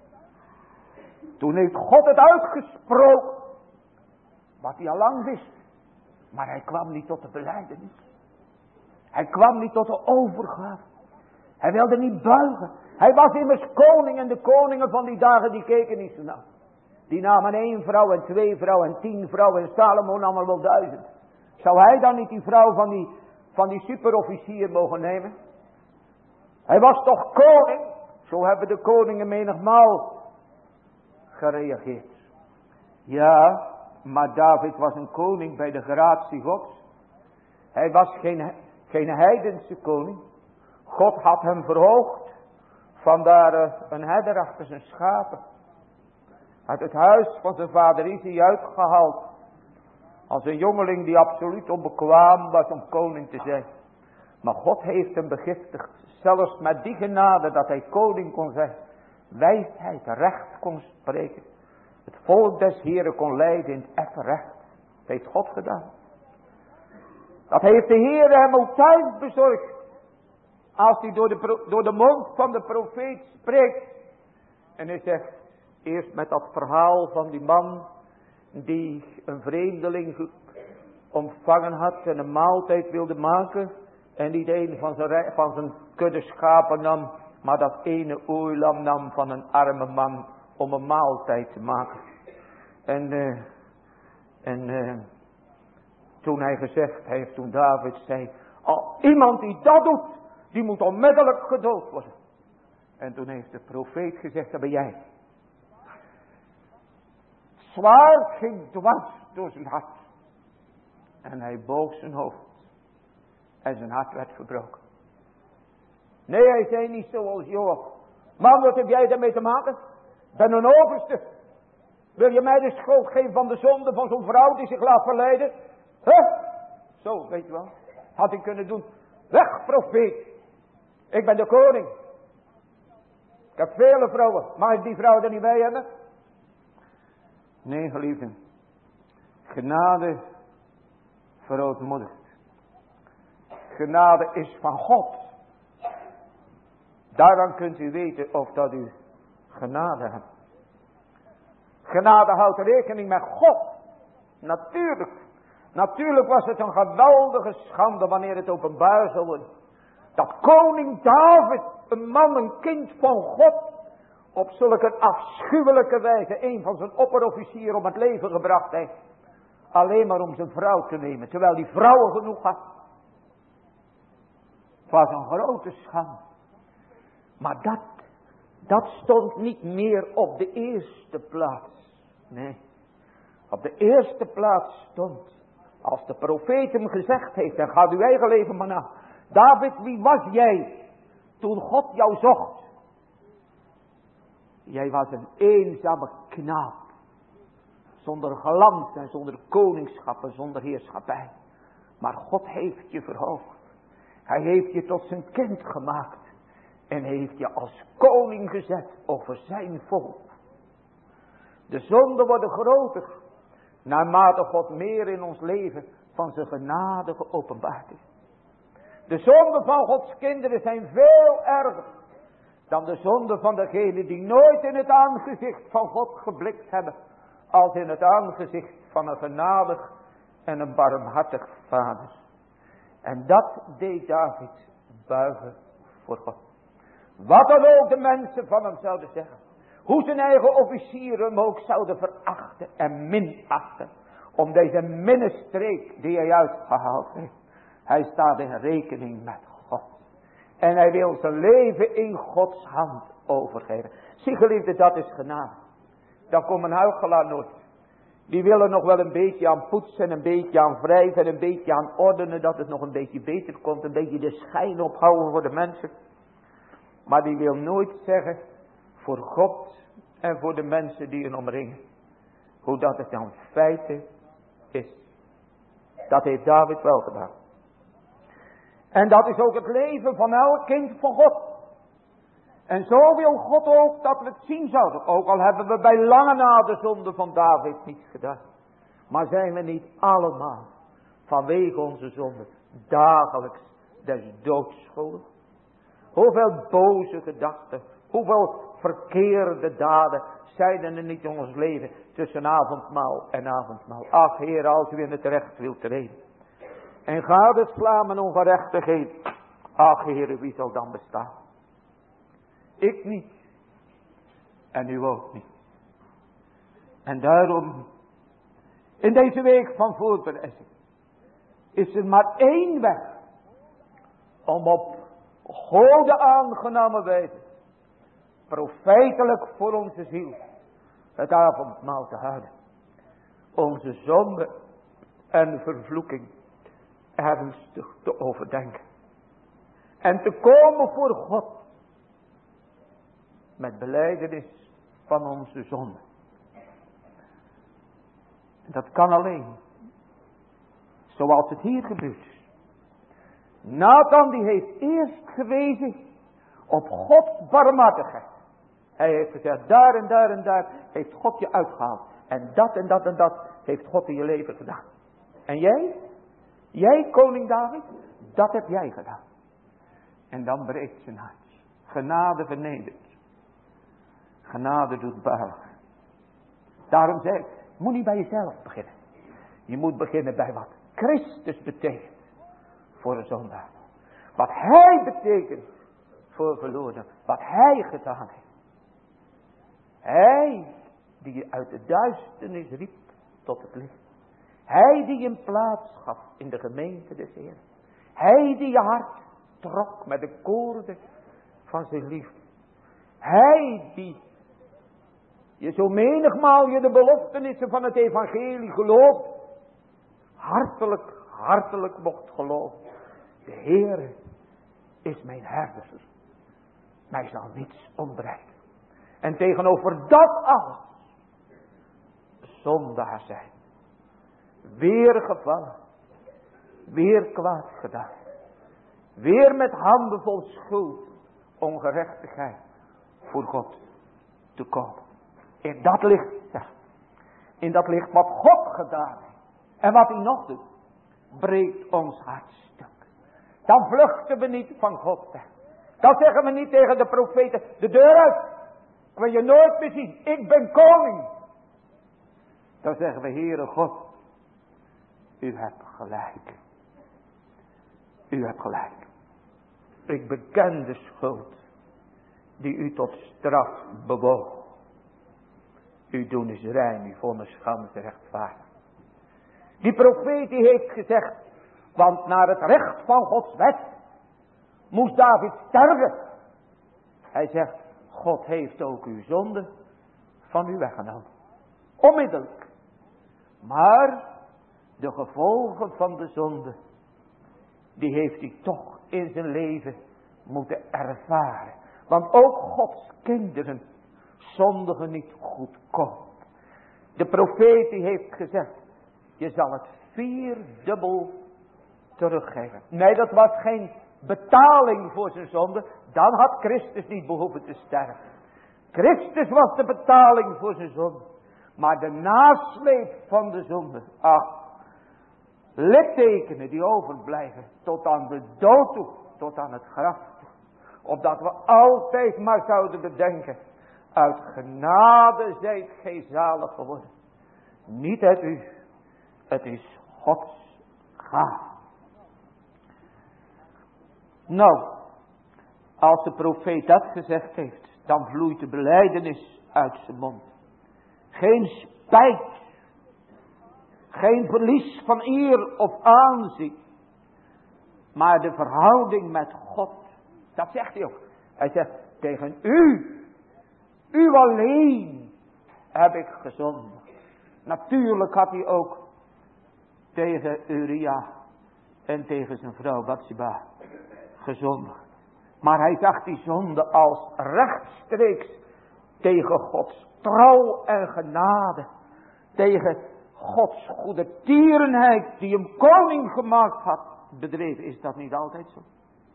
Speaker 1: Toen heeft God het uitgesproken. Wat hij al lang wist. Maar hij kwam niet tot de belijdenis. Hij kwam niet tot de overgave. Hij wilde niet buigen. Hij was immers koning en de koningen van die dagen die keken niet zo naar. Die namen één vrouw en twee vrouwen en tien vrouwen en Salomo nam er wel duizend. Zou hij dan niet die vrouw van die, van die superofficier mogen nemen? Hij was toch koning? Zo hebben de koningen menigmaal gereageerd. Ja, maar David was een koning bij de gratie Gods. Hij was geen, geen heidense koning. God had hem verhoogd. Vandaar een herder achter zijn schapen. Uit het huis van zijn vader is hij uitgehaald. Als een jongeling die absoluut onbekwaam was om koning te zijn. Maar God heeft hem begiftigd. Zelfs met die genade dat hij koning kon zijn. Wijsheid, recht kon spreken. Het volk des Heren kon leiden in het effen recht. Dat heeft God gedaan. Dat heeft de Heer hem ook thuis bezorgd. Als hij door de, door de mond van de profeet spreekt. En hij zegt. Eerst met dat verhaal van die man. Die een vreemdeling ontvangen had. En een maaltijd wilde maken. En niet een van zijn, van zijn kudde schapen nam. Maar dat ene oeilam nam van een arme man. Om een maaltijd te maken. En, uh, en uh, toen hij gezegd heeft. Toen David zei. Al iemand die dat doet. Die moet onmiddellijk gedood worden. En toen heeft de profeet gezegd. Dat ben jij. Zwaard ging dwars door zijn hart. En hij boog zijn hoofd. En zijn hart werd verbroken. Nee, hij zei niet zoals Joab. Man, wat heb jij daarmee te maken? Ben een overste. Wil je mij de schuld geven van de zonde van zo'n vrouw die zich laat verleiden? Huh? Zo, weet je wel. Had hij kunnen doen. Weg, profeet. Ik ben de koning. Ik heb vele vrouwen. Mag ik die vrouw er niet bij hebben? Nee, geliefden. Genade verootmoedigt. Genade is van God. Daaraan kunt u weten of dat u genade hebt. Genade houdt rekening met God. Natuurlijk. Natuurlijk was het een geweldige schande wanneer het openbaar zou worden. Dat koning David, een man, een kind van God, op zulke afschuwelijke wijze een van zijn opperofficieren om het leven gebracht heeft. Alleen maar om zijn vrouw te nemen, terwijl die vrouwen genoeg had. Het was een grote schande. Maar dat, dat stond niet meer op de eerste plaats. Nee. Op de eerste plaats stond, als de profeet hem gezegd heeft, en ga uw eigen leven maar na. David, wie was jij toen God jou zocht? Jij was een eenzame knaap. Zonder glans en zonder koningschap en zonder heerschappij. Maar God heeft je verhoogd. Hij heeft je tot zijn kind gemaakt. En heeft je als koning gezet over zijn volk. De zonden worden groter. Naarmate God meer in ons leven van zijn genade geopenbaard is. De zonden van Gods kinderen zijn veel erger. Dan de zonden van degenen die nooit in het aangezicht van God geblikt hebben. Als in het aangezicht van een genadig en een barmhartig vader. En dat deed David buigen voor God. Wat dan ook de mensen van hem zouden zeggen. Hoe zijn eigen officieren hem ook zouden verachten en minachten. Om deze minnestreek die hij uitgehaald heeft. Hij staat in rekening met God. En hij wil zijn leven in Gods hand overgeven. Zie geliefde, dat is genade. Daar komt een huichelaar nooit. Die willen nog wel een beetje aan poetsen, een beetje aan wrijven, een beetje aan ordenen. Dat het nog een beetje beter komt. Een beetje de schijn ophouden voor de mensen. Maar die wil nooit zeggen voor God en voor de mensen die hem omringen. Hoe dat het dan feite is. Dat heeft David wel gedaan. En dat is ook het leven van elk kind van God. En zo wil God ook dat we het zien zouden. Ook al hebben we bij lange na de zonde van David niet gedaan. Maar zijn we niet allemaal vanwege onze zonde dagelijks des doods schuldig? Hoeveel boze gedachten, hoeveel verkeerde daden zijn er niet in ons leven tussen avondmaal en avondmaal. Ach Heer, als u in het recht wilt treden. En gaat het slaan en ongerechtigheid. Ach Heer, wie zal dan bestaan? Ik niet. En u ook niet. En daarom, in deze week van voorbereiding, is er maar één weg om op Gode aangename wijze, profijtelijk voor onze ziel, het avondmaal te houden. Onze zonde en vervloeking ernstig te overdenken. En te komen voor God met belijdenis van onze zonde. En dat kan alleen zoals het hier gebeurt. Nathan die heeft eerst gewezen op Gods barmhartigheid. Hij heeft gezegd, daar en daar en daar heeft God je uitgehaald. En dat en dat en dat heeft God in je leven gedaan. En jij? Jij, koning David, dat heb jij gedaan. En dan breekt zijn hart. Genade vernedert. Genade doet buigen. Daarom zeg ik, moet niet bij jezelf beginnen. Je moet beginnen bij wat Christus betekent voor een zondaar. Wat hij betekent voor verloren. Wat hij gedaan heeft. Hij die je uit de duisternis riep tot het licht. Hij die je plaats gaf in de gemeente des Heeren. Hij die je hart trok met de koorden van zijn liefde. Hij die je zo menigmaal je de beloftenissen van het evangelie gelooft. Hartelijk, hartelijk mocht geloven. De Heere is mijn herder. Mij zal niets ontbreken. En tegenover dat alles zondaar zijn. Weer gevallen. Weer kwaad gedaan. Weer met handen vol schuld. Ongerechtigheid. Voor God te komen. In dat licht. Ja, in dat licht wat God gedaan heeft. En wat hij nog doet. Breekt ons hart stuk. Dan vluchten we niet van God weg. Dan zeggen we niet tegen de profeten. De deur uit. Ik wil je nooit meer zien. Ik ben koning. Dan zeggen we, Heere God. U hebt gelijk. U hebt gelijk. Ik beken de schuld. Die u tot straf bewoog. U doen is rein. U vonnis gans rechtvaardig. Die profeet die heeft gezegd. Want naar het recht van Gods wet. Moest David sterven. Hij zegt. God heeft ook uw zonde van u weggenomen. Onmiddellijk. Maar de gevolgen van de zonde. Die heeft hij toch in zijn leven moeten ervaren. Want ook Gods kinderen zondigen niet goedkoop. De profeet die heeft gezegd. Je zal het vierdubbel teruggeven. Nee, dat was geen betaling voor zijn zonde. Dan had Christus niet behoeven te sterven. Christus was de betaling voor zijn zonde. Maar de nasleep van de zonde. Ach. Littekenen die overblijven. Tot aan de dood toe. Tot aan het graf toe. Opdat we altijd maar zouden bedenken. Uit genade zijt gij zalig geworden. Niet uit u. Het is Gods gave. Nou. Als de profeet dat gezegd heeft, dan vloeit de belijdenis uit zijn mond. Geen spijt. Geen verlies van eer of aanzien. Maar de verhouding met God. Dat zegt hij ook. Hij zegt, tegen u, u alleen heb ik gezonden. Natuurlijk had hij ook tegen Uria en tegen zijn vrouw Batsheba gezonden. Maar hij zag die zonde als rechtstreeks tegen Gods trouw en genade. Tegen Gods goede tierenheid die hem koning gemaakt had bedreven. Is dat niet altijd zo?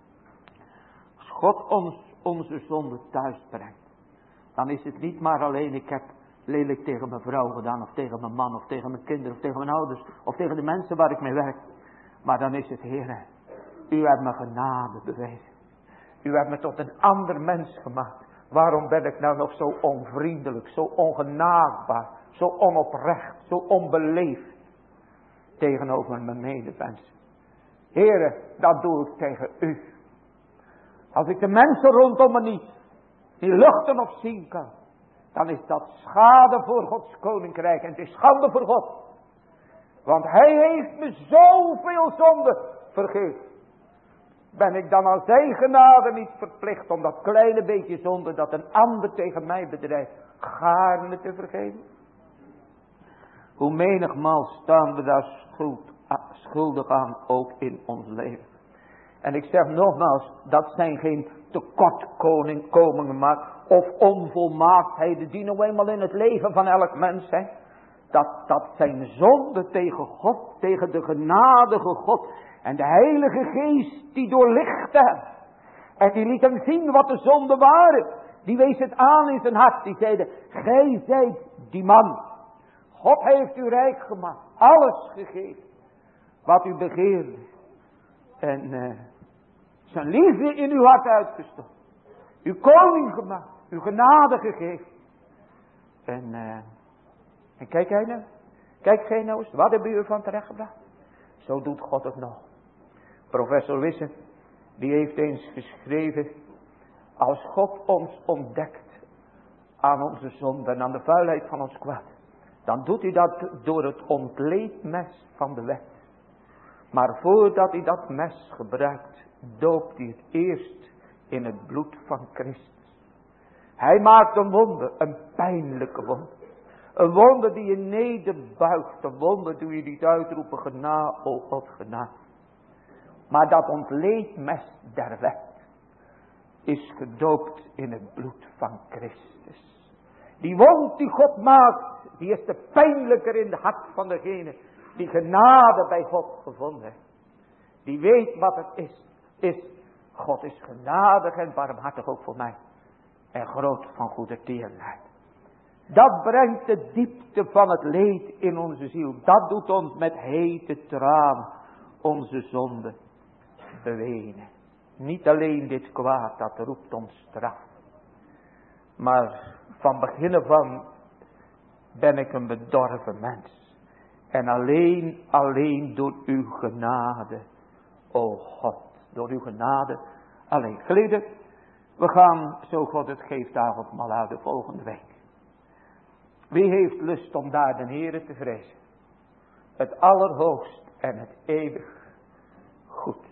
Speaker 1: Als God ons onze zonde thuis brengt, dan is het niet maar alleen ik heb lelijk tegen mijn vrouw gedaan, of tegen mijn man, of tegen mijn kinderen, of tegen mijn ouders, of tegen de mensen waar ik mee werk. Maar dan is het, Heere, u hebt me genade bewezen. U hebt me tot een ander mens gemaakt. Waarom ben ik nou nog zo onvriendelijk, zo ongenaakbaar, zo onoprecht, zo onbeleefd tegenover mijn medemensen? Heere, dat doe ik tegen u. Als ik de mensen rondom me niet, die luchten of zien kan, dan is dat schade voor Gods koninkrijk en het is schande voor God. Want hij heeft me zoveel zonde vergeven. Ben ik dan aan zijn genade niet verplicht om dat kleine beetje zonde dat een ander tegen mij bedrijft, gaarne te vergeven? Hoe menigmaal staan we daar schuld, schuldig aan, ook in ons leven. En ik zeg nogmaals, dat zijn geen tekortkomingen maar of onvolmaaktheden die nou eenmaal in het leven van elk mens zijn. Dat, dat zijn zonden tegen God, tegen de genadige God. En de Heilige Geest die doorlichtte hem. En die liet hem zien wat de zonden waren. Die wees het aan in zijn hart. Die zeiden, gij zijt die man. God heeft u rijk gemaakt. Alles gegeven. Wat u begeerde. En uh, zijn liefde in uw hart uitgestopt. Uw koning gemaakt. Uw genade gegeven. En, uh, en kijk hij nou. Kijk gij nou eens. Wat hebben u ervan terechtgebracht? Zo doet God het nog. Professor Wissen, die heeft eens geschreven. Als God ons ontdekt aan onze zonde en aan de vuilheid van ons kwaad, dan doet hij dat door het ontleedmes van de wet. Maar voordat hij dat mes gebruikt, doopt hij het eerst in het bloed van Christus. Hij maakt een wonde, een pijnlijke wonde. Een wonde die je nederbuigt, een wonde die je niet uitroepen, gena, o God, gena. Maar dat ontleedmes der wet is gedoopt in het bloed van Christus. Die wond die God maakt, die is te pijnlijker in het hart van degene die genade bij God gevonden heeft. Die weet wat het is. Is God is genadig en barmhartig ook voor mij. En groot van goede tierenheid. Dat brengt de diepte van het leed in onze ziel. Dat doet ons met hete tranen onze zonde bewenen. Niet alleen dit kwaad, dat roept ons straf. Maar van begin af aan ben ik een bedorven mens. En alleen, alleen door uw genade, o God, door uw genade alleen. Geliefden, we gaan, zo God het geeft, avondmaal uit de volgende week. Wie heeft lust om daar de Heere te vrezen? Het allerhoogst en het eeuwig goed.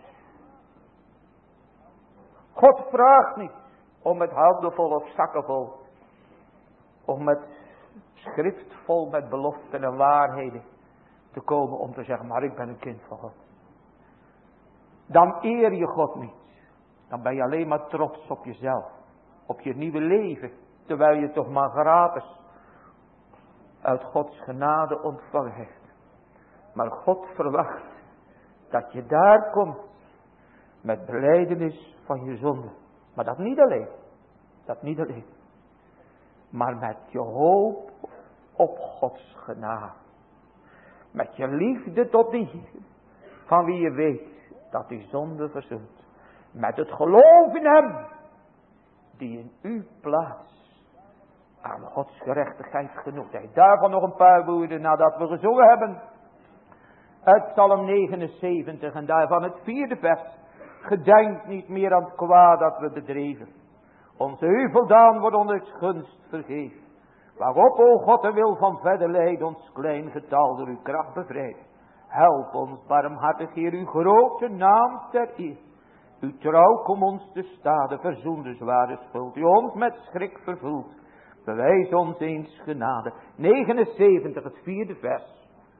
Speaker 1: God vraagt niet om met handen vol of zakken vol. Om met schrift vol met beloften en waarheden te komen om te zeggen, maar ik ben een kind van God. Dan eer je God niet. Dan ben je alleen maar trots op jezelf. Op je nieuwe leven. Terwijl je toch maar gratis uit Gods genade ontvangen heeft. Maar God verwacht dat je daar komt met belijdenis van je zonde. Maar dat niet alleen. Dat niet alleen. Maar met je hoop op Gods genade. Met je liefde tot die van wie je weet dat die zonde verzoent. Met het geloof in hem die in u plaats aan Gods gerechtigheid genoeg heeft. Daarvan nog een paar woorden nadat we gezongen hebben. Uit Psalm negenenzeventig en daarvan het vierde vers. Gedenk niet meer aan het kwaad dat we bedreven. Onze heuveldaan wordt ons gunst vergeven. Waarop, o God, de wil van verder leid ons klein getal door uw kracht bevrijdt. Help ons, barmhartig Heer, uw grote naam ter eer. Uw trouw kom ons te stade, verzoen de zware schuld, die ons met schrik vervult. Bewijs ons eens genade. negenenzeventig, het vierde vers.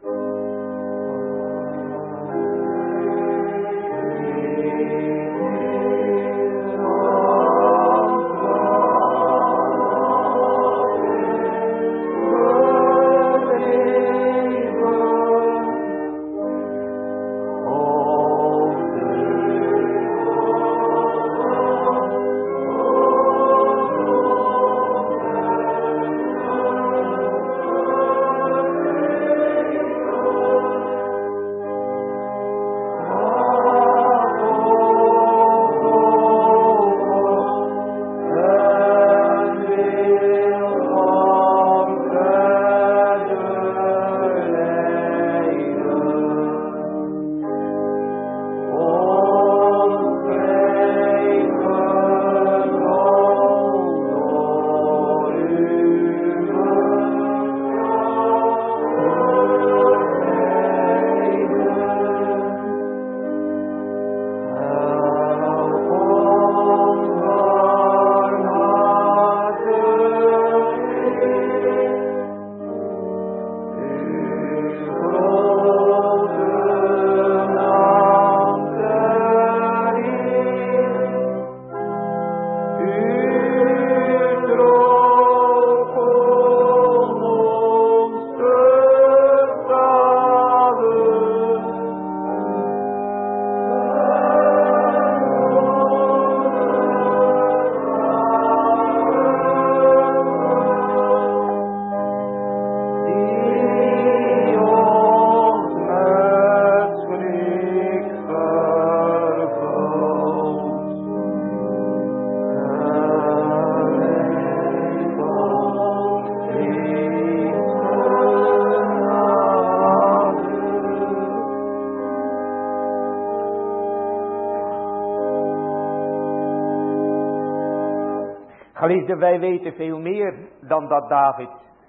Speaker 1: Geliefden, wij weten veel meer dan dat David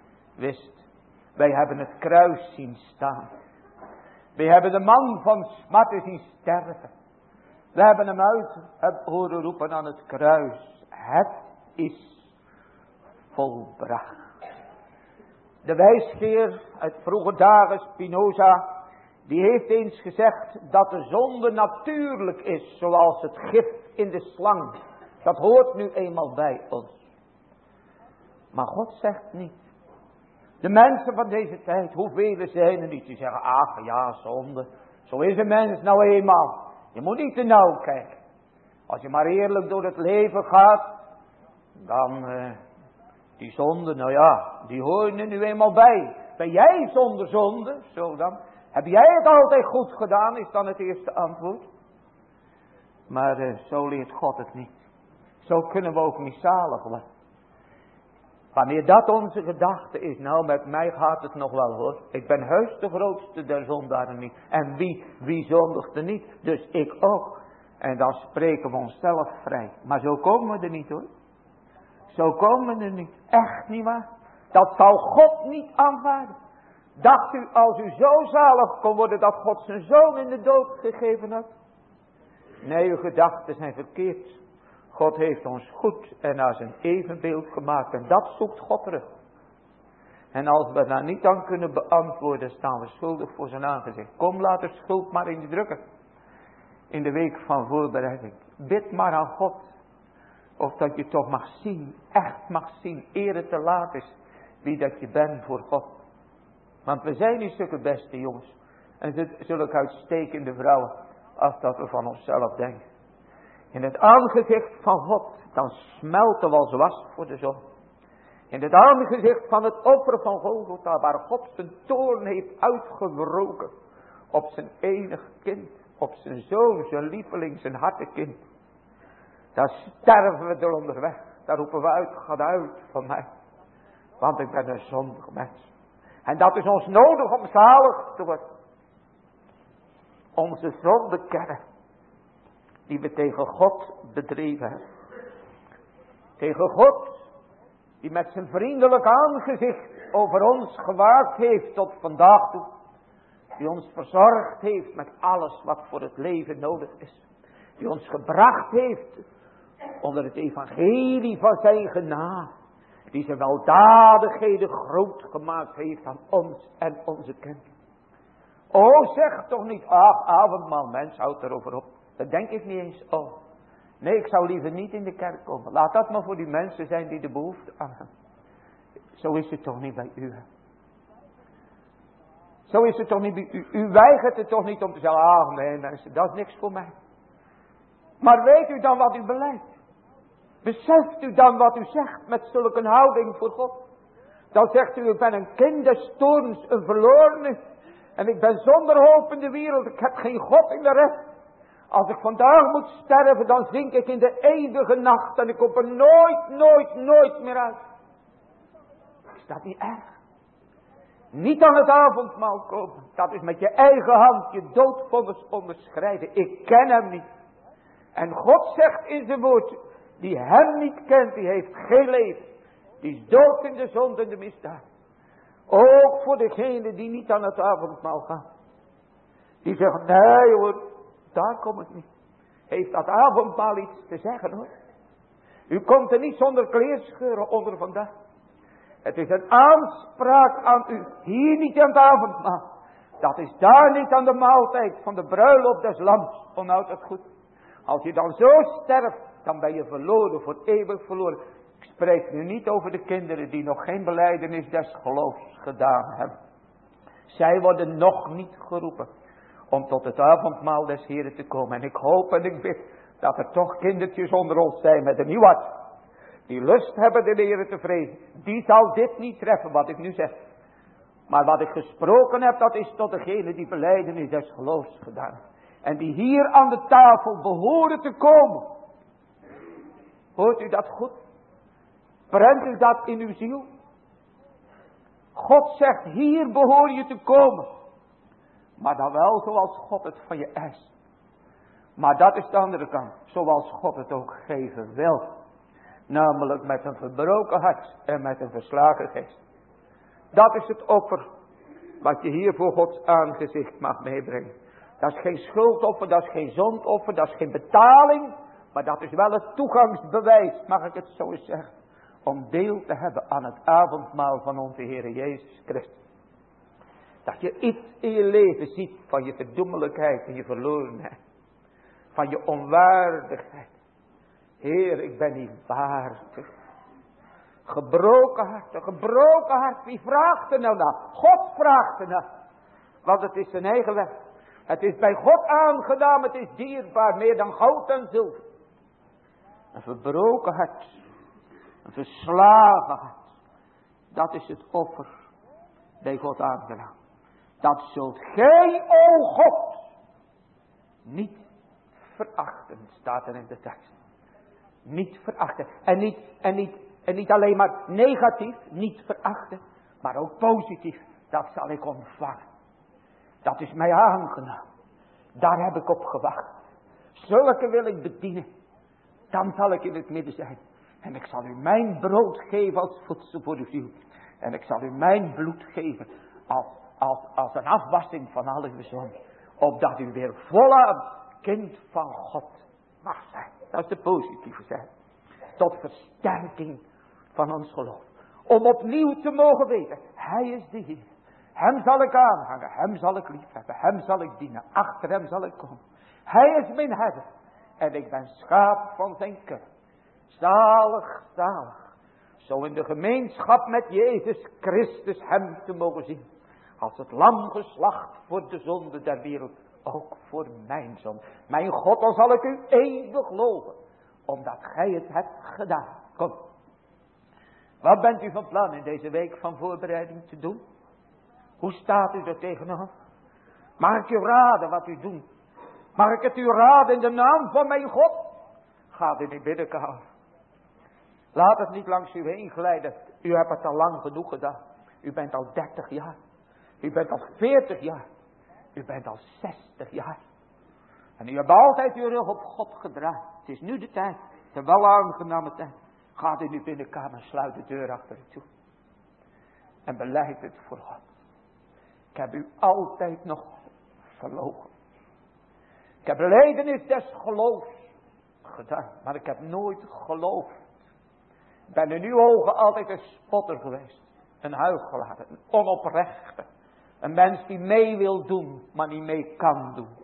Speaker 1: wist. Wij hebben het kruis zien staan. Wij hebben de man van smarten zien sterven. We hebben hem uit horen roepen aan het kruis. Het is volbracht. De wijsgeer uit vroege dagen, Spinoza, die heeft eens gezegd dat de zonde natuurlijk is, zoals het gif in de slang. Dat hoort nu eenmaal bij ons. Maar God zegt niet. De mensen van deze tijd, hoeveel zijn er niet die zeggen, ach ja, zonde. Zo is een mens nou eenmaal. Je moet niet te nauw kijken. Als je maar eerlijk door het leven gaat, dan, uh, die zonde, nou ja, die horen er nu eenmaal bij. Ben jij zonder zonde? Zo dan. Heb jij het altijd goed gedaan, is dan het eerste antwoord. Maar uh, zo leert God het niet. Zo kunnen we ook niet zalig worden. Wanneer dat onze gedachte is, nou met mij gaat het nog wel hoor. Ik ben heus de grootste der zondaren niet. En wie, wie zondigt er niet? Dus ik ook. En dan spreken we onszelf vrij. Maar zo komen we er niet hoor. Zo komen we er niet. Echt niet waar. Dat zal God niet aanvaarden. Dacht u als u zo zalig kon worden dat God zijn zoon in de dood gegeven had? Nee, uw gedachten zijn verkeerd. God heeft ons goed en naar zijn evenbeeld gemaakt. En dat zoekt God terug. En als we daar niet aan kunnen beantwoorden, staan we schuldig voor zijn aangezicht. Kom, laat de schuld maar eens drukken. In de week van voorbereiding. Bid maar aan God. Of dat je toch mag zien, echt mag zien, eer het te laat is, wie dat je bent voor God. Want we zijn niet zulke beste jongens. En zulke uitstekende vrouwen, als dat we van onszelf denken. In het aangezicht van God, dan smelten we als was voor de zon. In het aangezicht van het offer van Golgotha, waar God zijn toorn heeft uitgebroken. Op zijn enig kind, op zijn zoon, zijn lieveling, zijn hartekind. Daar sterven we er onderweg. Daar roepen we uit, ga uit van mij. Want ik ben een zondig mens. En dat is ons nodig om zalig te worden. Onze zonde kennen. die we tegen God bedreven hebben. Tegen God die met zijn vriendelijk aangezicht over ons gewaakt heeft tot vandaag toe. Die ons verzorgd heeft met alles wat voor het leven nodig is. Die ons gebracht heeft onder het evangelie van zijn genade. Die zijn weldadigheden groot gemaakt heeft aan ons en onze kinderen. O, zeg toch niet, ach, avondmaal, mens, houd erover op. Dat denk ik niet eens. Oh, nee, ik zou liever niet in de kerk komen. Laat dat maar voor die mensen zijn die de behoefte aan hebben. Zo is het toch niet bij u. Hè? Zo is het toch niet bij u. U weigert het toch niet om te zeggen, ah nee mensen, dat is niks voor mij. Maar weet u dan wat u beleidt? Beseft u dan wat u zegt met zulke houding voor God? Dan zegt u, ik ben een kind des toorns, een verlorene. En ik ben zonder hoop in de wereld, ik heb geen God in de rest. Als ik vandaag moet sterven, dan zink ik in de eeuwige nacht. En ik kom er nooit, nooit, nooit meer uit. Is dat niet erg? Niet aan het avondmaal komen. Dat is met je eigen hand je doodvonnis onderschrijden. Ik ken hem niet. En God zegt in zijn woord, die hem niet kent, die heeft geen leven. Die is dood in de zonde en de misdaad. Ook voor degenen die niet aan het avondmaal gaan. Die zeggen, nee hoor, daar kom ik niet. Heeft dat avondmaal iets te zeggen hoor. U komt er niet zonder kleerscheuren onder vandaag. Het is een aanspraak aan u. Hier niet aan het avondmaal. Dat is daar niet aan de maaltijd van de bruiloft des lams. Onthoud het goed. Als je dan zo sterft, dan ben je verloren, voor eeuwig verloren. Ik spreek nu niet over de kinderen die nog geen belijdenis des geloofs gedaan hebben. Zij worden nog niet geroepen om tot het avondmaal des Heren te komen. En ik hoop en ik bid dat er toch kindertjes onder ons zijn met een nieuw hart. Die lust hebben de Heren te vrezen. Die zal dit niet treffen wat ik nu zeg. Maar wat ik gesproken heb, dat is tot degene die belijdenis des geloofs gedaan. En die hier aan de tafel behoren te komen. Hoort u dat goed? Brengt u dat in uw ziel? God zegt, hier behoor je te komen. Maar dan wel zoals God het van je eist. Maar dat is de andere kant. Zoals God het ook geven wil. Namelijk met een verbroken hart en met een verslagen geest. Dat is het offer wat je hier voor Gods aangezicht mag meebrengen. Dat is geen schuldoffer, dat is geen zondoffer, dat is geen betaling. Maar dat is wel het toegangsbewijs, mag ik het zo eens zeggen. Om deel te hebben aan het avondmaal van onze Heer Jezus Christus. Dat je iets in je leven ziet van je verdoemelijkheid en je verlorenheid. Van je onwaardigheid. Heer, ik ben niet waardig. Gebroken hart, een gebroken hart. Wie vraagt er nou naar? God vraagt er naar. Want het is zijn eigen weg. Het is bij God aangedaan, het is dierbaar, meer dan goud en zilver. Een verbroken hart. Een verslagen hart. Dat is het offer bij God aangedaan. Dat zult gij, o God, niet verachten, staat er in de tekst. Niet verachten. En niet, en niet, en niet alleen maar negatief, niet verachten, maar ook positief. Dat zal ik ontvangen. Dat is mij aangenaam. Daar heb ik op gewacht. Zulke wil ik bedienen. Dan zal ik in het midden zijn. En ik zal u mijn brood geven als voedsel voor uw ziel. En ik zal u mijn bloed geven als, als, als een afwassing van alle uw zonde. Opdat u weer voluit kind van God mag zijn. Dat is de positieve zijde. Tot versterking van ons geloof. Om opnieuw te mogen weten. Hij is de Heer. Hem zal ik aanhangen. Hem zal ik lief hebben. Hem zal ik dienen. Achter hem zal ik komen. Hij is mijn herder. En ik ben schaap van zijn kudde. Zalig, zalig. Zo in de gemeenschap met Jezus Christus hem te mogen zien. Als het lam geslacht voor de zonde der wereld. Ook voor mijn zonde. Mijn God, dan zal ik u eeuwig loven. Omdat gij het hebt gedaan. Kom. Wat bent u van plan in deze week van voorbereiding te doen? Hoe staat u er tegenover? Mag ik u raden wat u doet? Mag ik het u raden in de naam van mijn God? Ga in die binnenkamer. Laat het niet langs u heen glijden. U hebt het al lang genoeg gedaan. U bent al dertig jaar. U bent al veertig jaar. U bent al zestig jaar. En u hebt altijd uw rug op God gedraaid. Het is nu de tijd. De wel aangename tijd. Gaat in uw binnenkamer, sluit de deur achter u toe. En beleid het voor God. Ik heb u altijd nog verloochend. Ik heb belijdenis des geloofs gedaan. Maar ik heb nooit geloofd. Ik ben in uw ogen altijd een spotter geweest. Een huichelaar. Een onoprechte. Een mens die mee wil doen. Maar niet mee kan doen.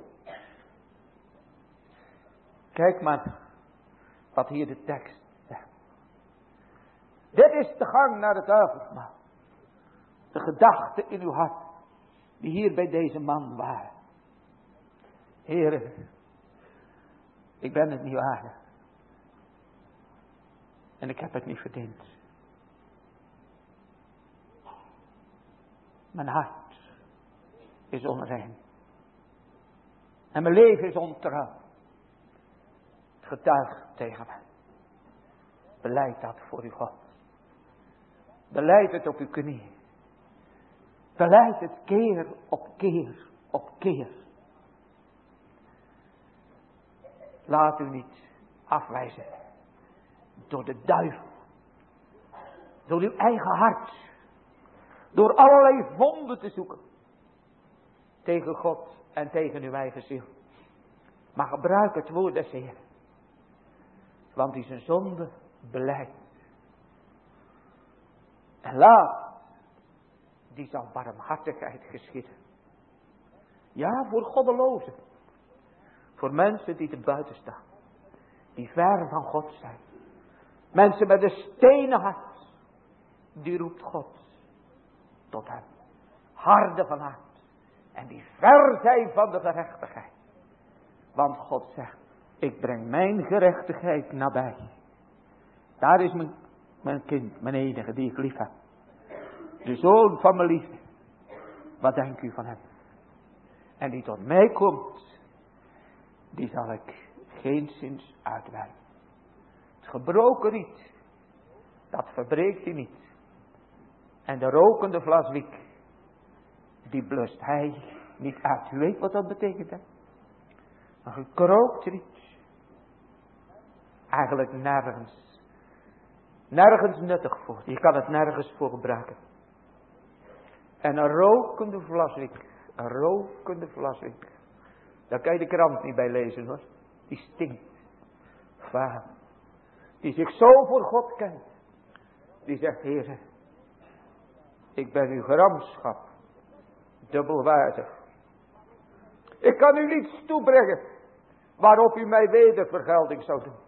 Speaker 1: Kijk maar. Wat hier de tekst zegt. Dit is de gang naar het avondmaal. De gedachten in uw hart. Die hier bij deze man waren. Heere. Ik ben het niet waardig. En ik heb het niet verdiend. Mijn hart is onrein. En mijn leven is ontrouw. Het getuigt tegen mij. Beleid dat voor uw God. Beleid het op uw knieën. Beleid het keer op keer op keer. Laat u niet afwijzen door de duivel. Door uw eigen hart. Door allerlei wonden te zoeken. Tegen God en tegen uw eigen ziel. Maar gebruik het woord des Heeren. Want die zijn zonde belijdt. En laat. Die zal barmhartigheid geschieden. Ja, voor goddelozen. Voor mensen die te buiten staan. Die ver van God zijn. Mensen met een stenen hart. Die roept God tot hem. Harde van hart. En die ver zijn van de gerechtigheid. Want God zegt. Ik breng mijn gerechtigheid nabij. Daar is mijn, mijn kind. Mijn enige die ik lief heb. De zoon van mijn liefde. Wat denkt u van hem? En die tot mij komt. Die zal ik geenszins uitwerpen. Het gebroken riet. Dat verbreekt hij niet. En de rokende vlas wiek. Die blust hij niet uit. U weet wat dat betekent, hè? Een gekrookt riet. Eigenlijk nergens. Nergens nuttig voor. Je kan het nergens voor gebruiken. En een rokende vlaswiek. Een rokende vlaswiek. Daar kan je de krant niet bij lezen, hoor. Die stinkt. Vader. Die zich zo voor God kent. Die zegt, Heere. Ik ben uw gramschap. Dubbelwaardig. Ik kan u niets toebrengen. Waarop u mij wedervergelding zou doen.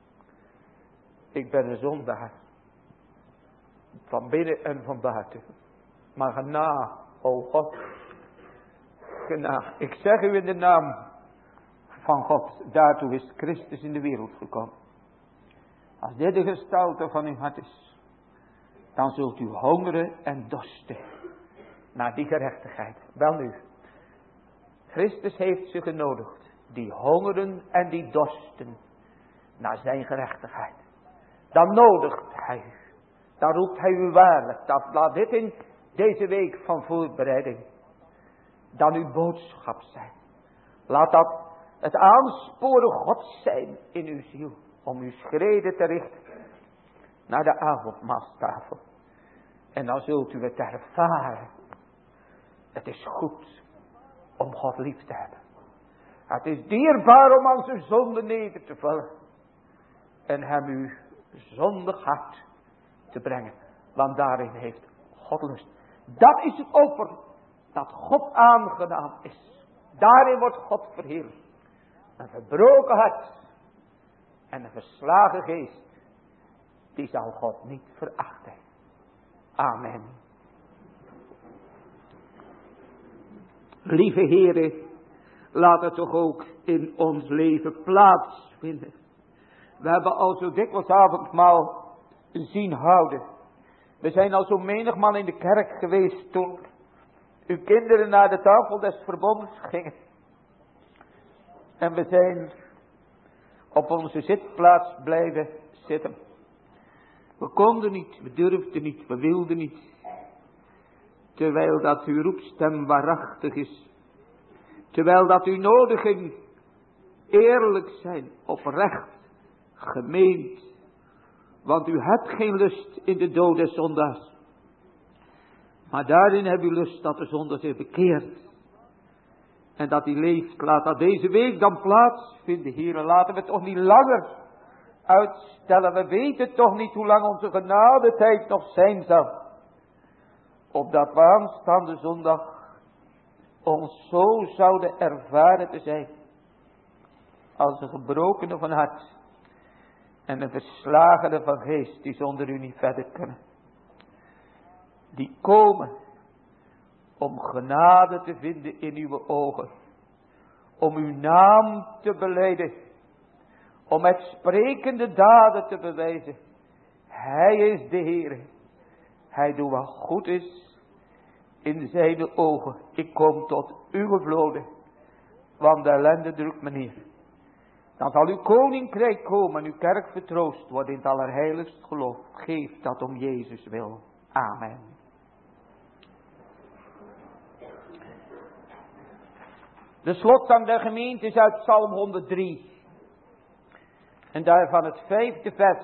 Speaker 1: Ik ben een zondaar. Van binnen en van buiten. Maar gena, o God. Gena. Ik zeg u in de naam van God. Daartoe is Christus in de wereld gekomen. Als dit de gestalte van uw hart is. Dan zult u hongeren en dorsten. Naar die gerechtigheid. Wel nu. Christus heeft ze genodigd. Die hongeren en die dorsten. Naar zijn gerechtigheid. Dan nodigt hij u. Dan roept hij u waarlijk. Dat laat dit in deze week van voorbereiding. Dan uw boodschap zijn. Laat dat het aansporen Gods zijn in uw ziel. Om uw schreden te richten. Naar de avondmaalstafel. En dan zult u het ervaren. Het is goed om God lief te hebben. Het is dierbaar om aan zijn zonde neder te vallen. En hem uw zondig hart te brengen. Want daarin heeft God lust. Dat is het offer dat God aangenaam is. Daarin wordt God verheerlijkt. Een verbroken hart en een verslagen geest. Die zal God niet verachten. Amen. Lieve Heere, laat het toch ook in ons leven plaatsvinden. We hebben al zo dikwijls avondmaal zien houden. We zijn al zo menigmaal in de kerk geweest toen uw kinderen naar de tafel des verbonds gingen. En we zijn op onze zitplaats blijven zitten. We konden niet, we durfden niet, we wilden niet. Terwijl dat uw roepstem waarachtig is. Terwijl dat uw nodiging eerlijk zijn, oprecht, gemeend. Want u hebt geen lust in de dood des zondaars. Maar daarin hebt u lust dat de zondaar zich bekeert. En dat hij leeft. Laat dat deze week dan plaatsvinden, Heer. Laten we toch niet langer uitstellen. We weten toch niet hoe lang onze genadetijd nog zijn zal. Opdat we aanstaande zondag ons zo zouden ervaren te zijn. Als een gebrokene van hart. En een verslagene van geest die zonder u niet verder kunnen. Die komen om genade te vinden in uw ogen. Om uw naam te belijden. Om met sprekende daden te bewijzen. Hij is de Heer. Hij doet wat goed is in zijn ogen. Ik kom tot uw gevloden. Want de ellende drukt me neer. Dan zal uw koninkrijk komen en uw kerk vertroost worden in het allerheiligst geloof. Geef dat om Jezus wil. Amen. De slotzang der gemeente is uit Psalm honderddrie. En daarvan het vijfde vers.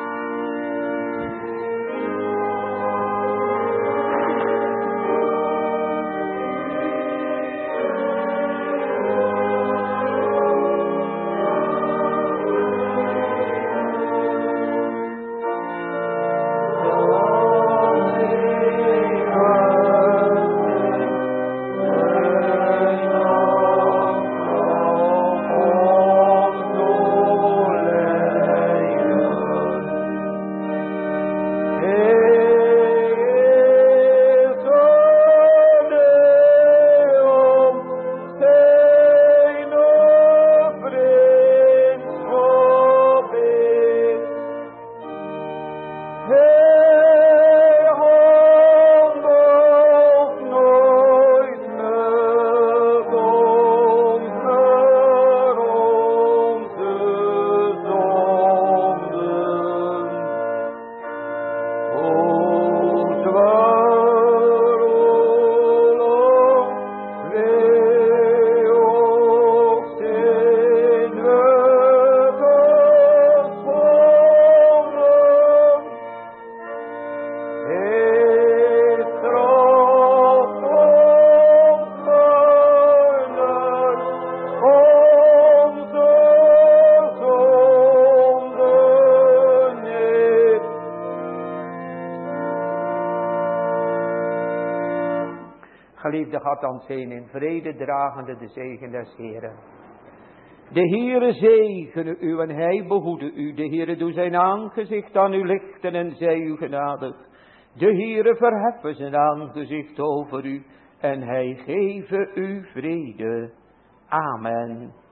Speaker 1: Geliefde, gaat dan zijn in vrede dragende de zegen des Heren. De Heere zegene u en hij behoede u. De Heere doe zijn aangezicht aan u lichten en zij u genadig. De Heere verheffen zijn aangezicht over u en hij geven u vrede. Amen.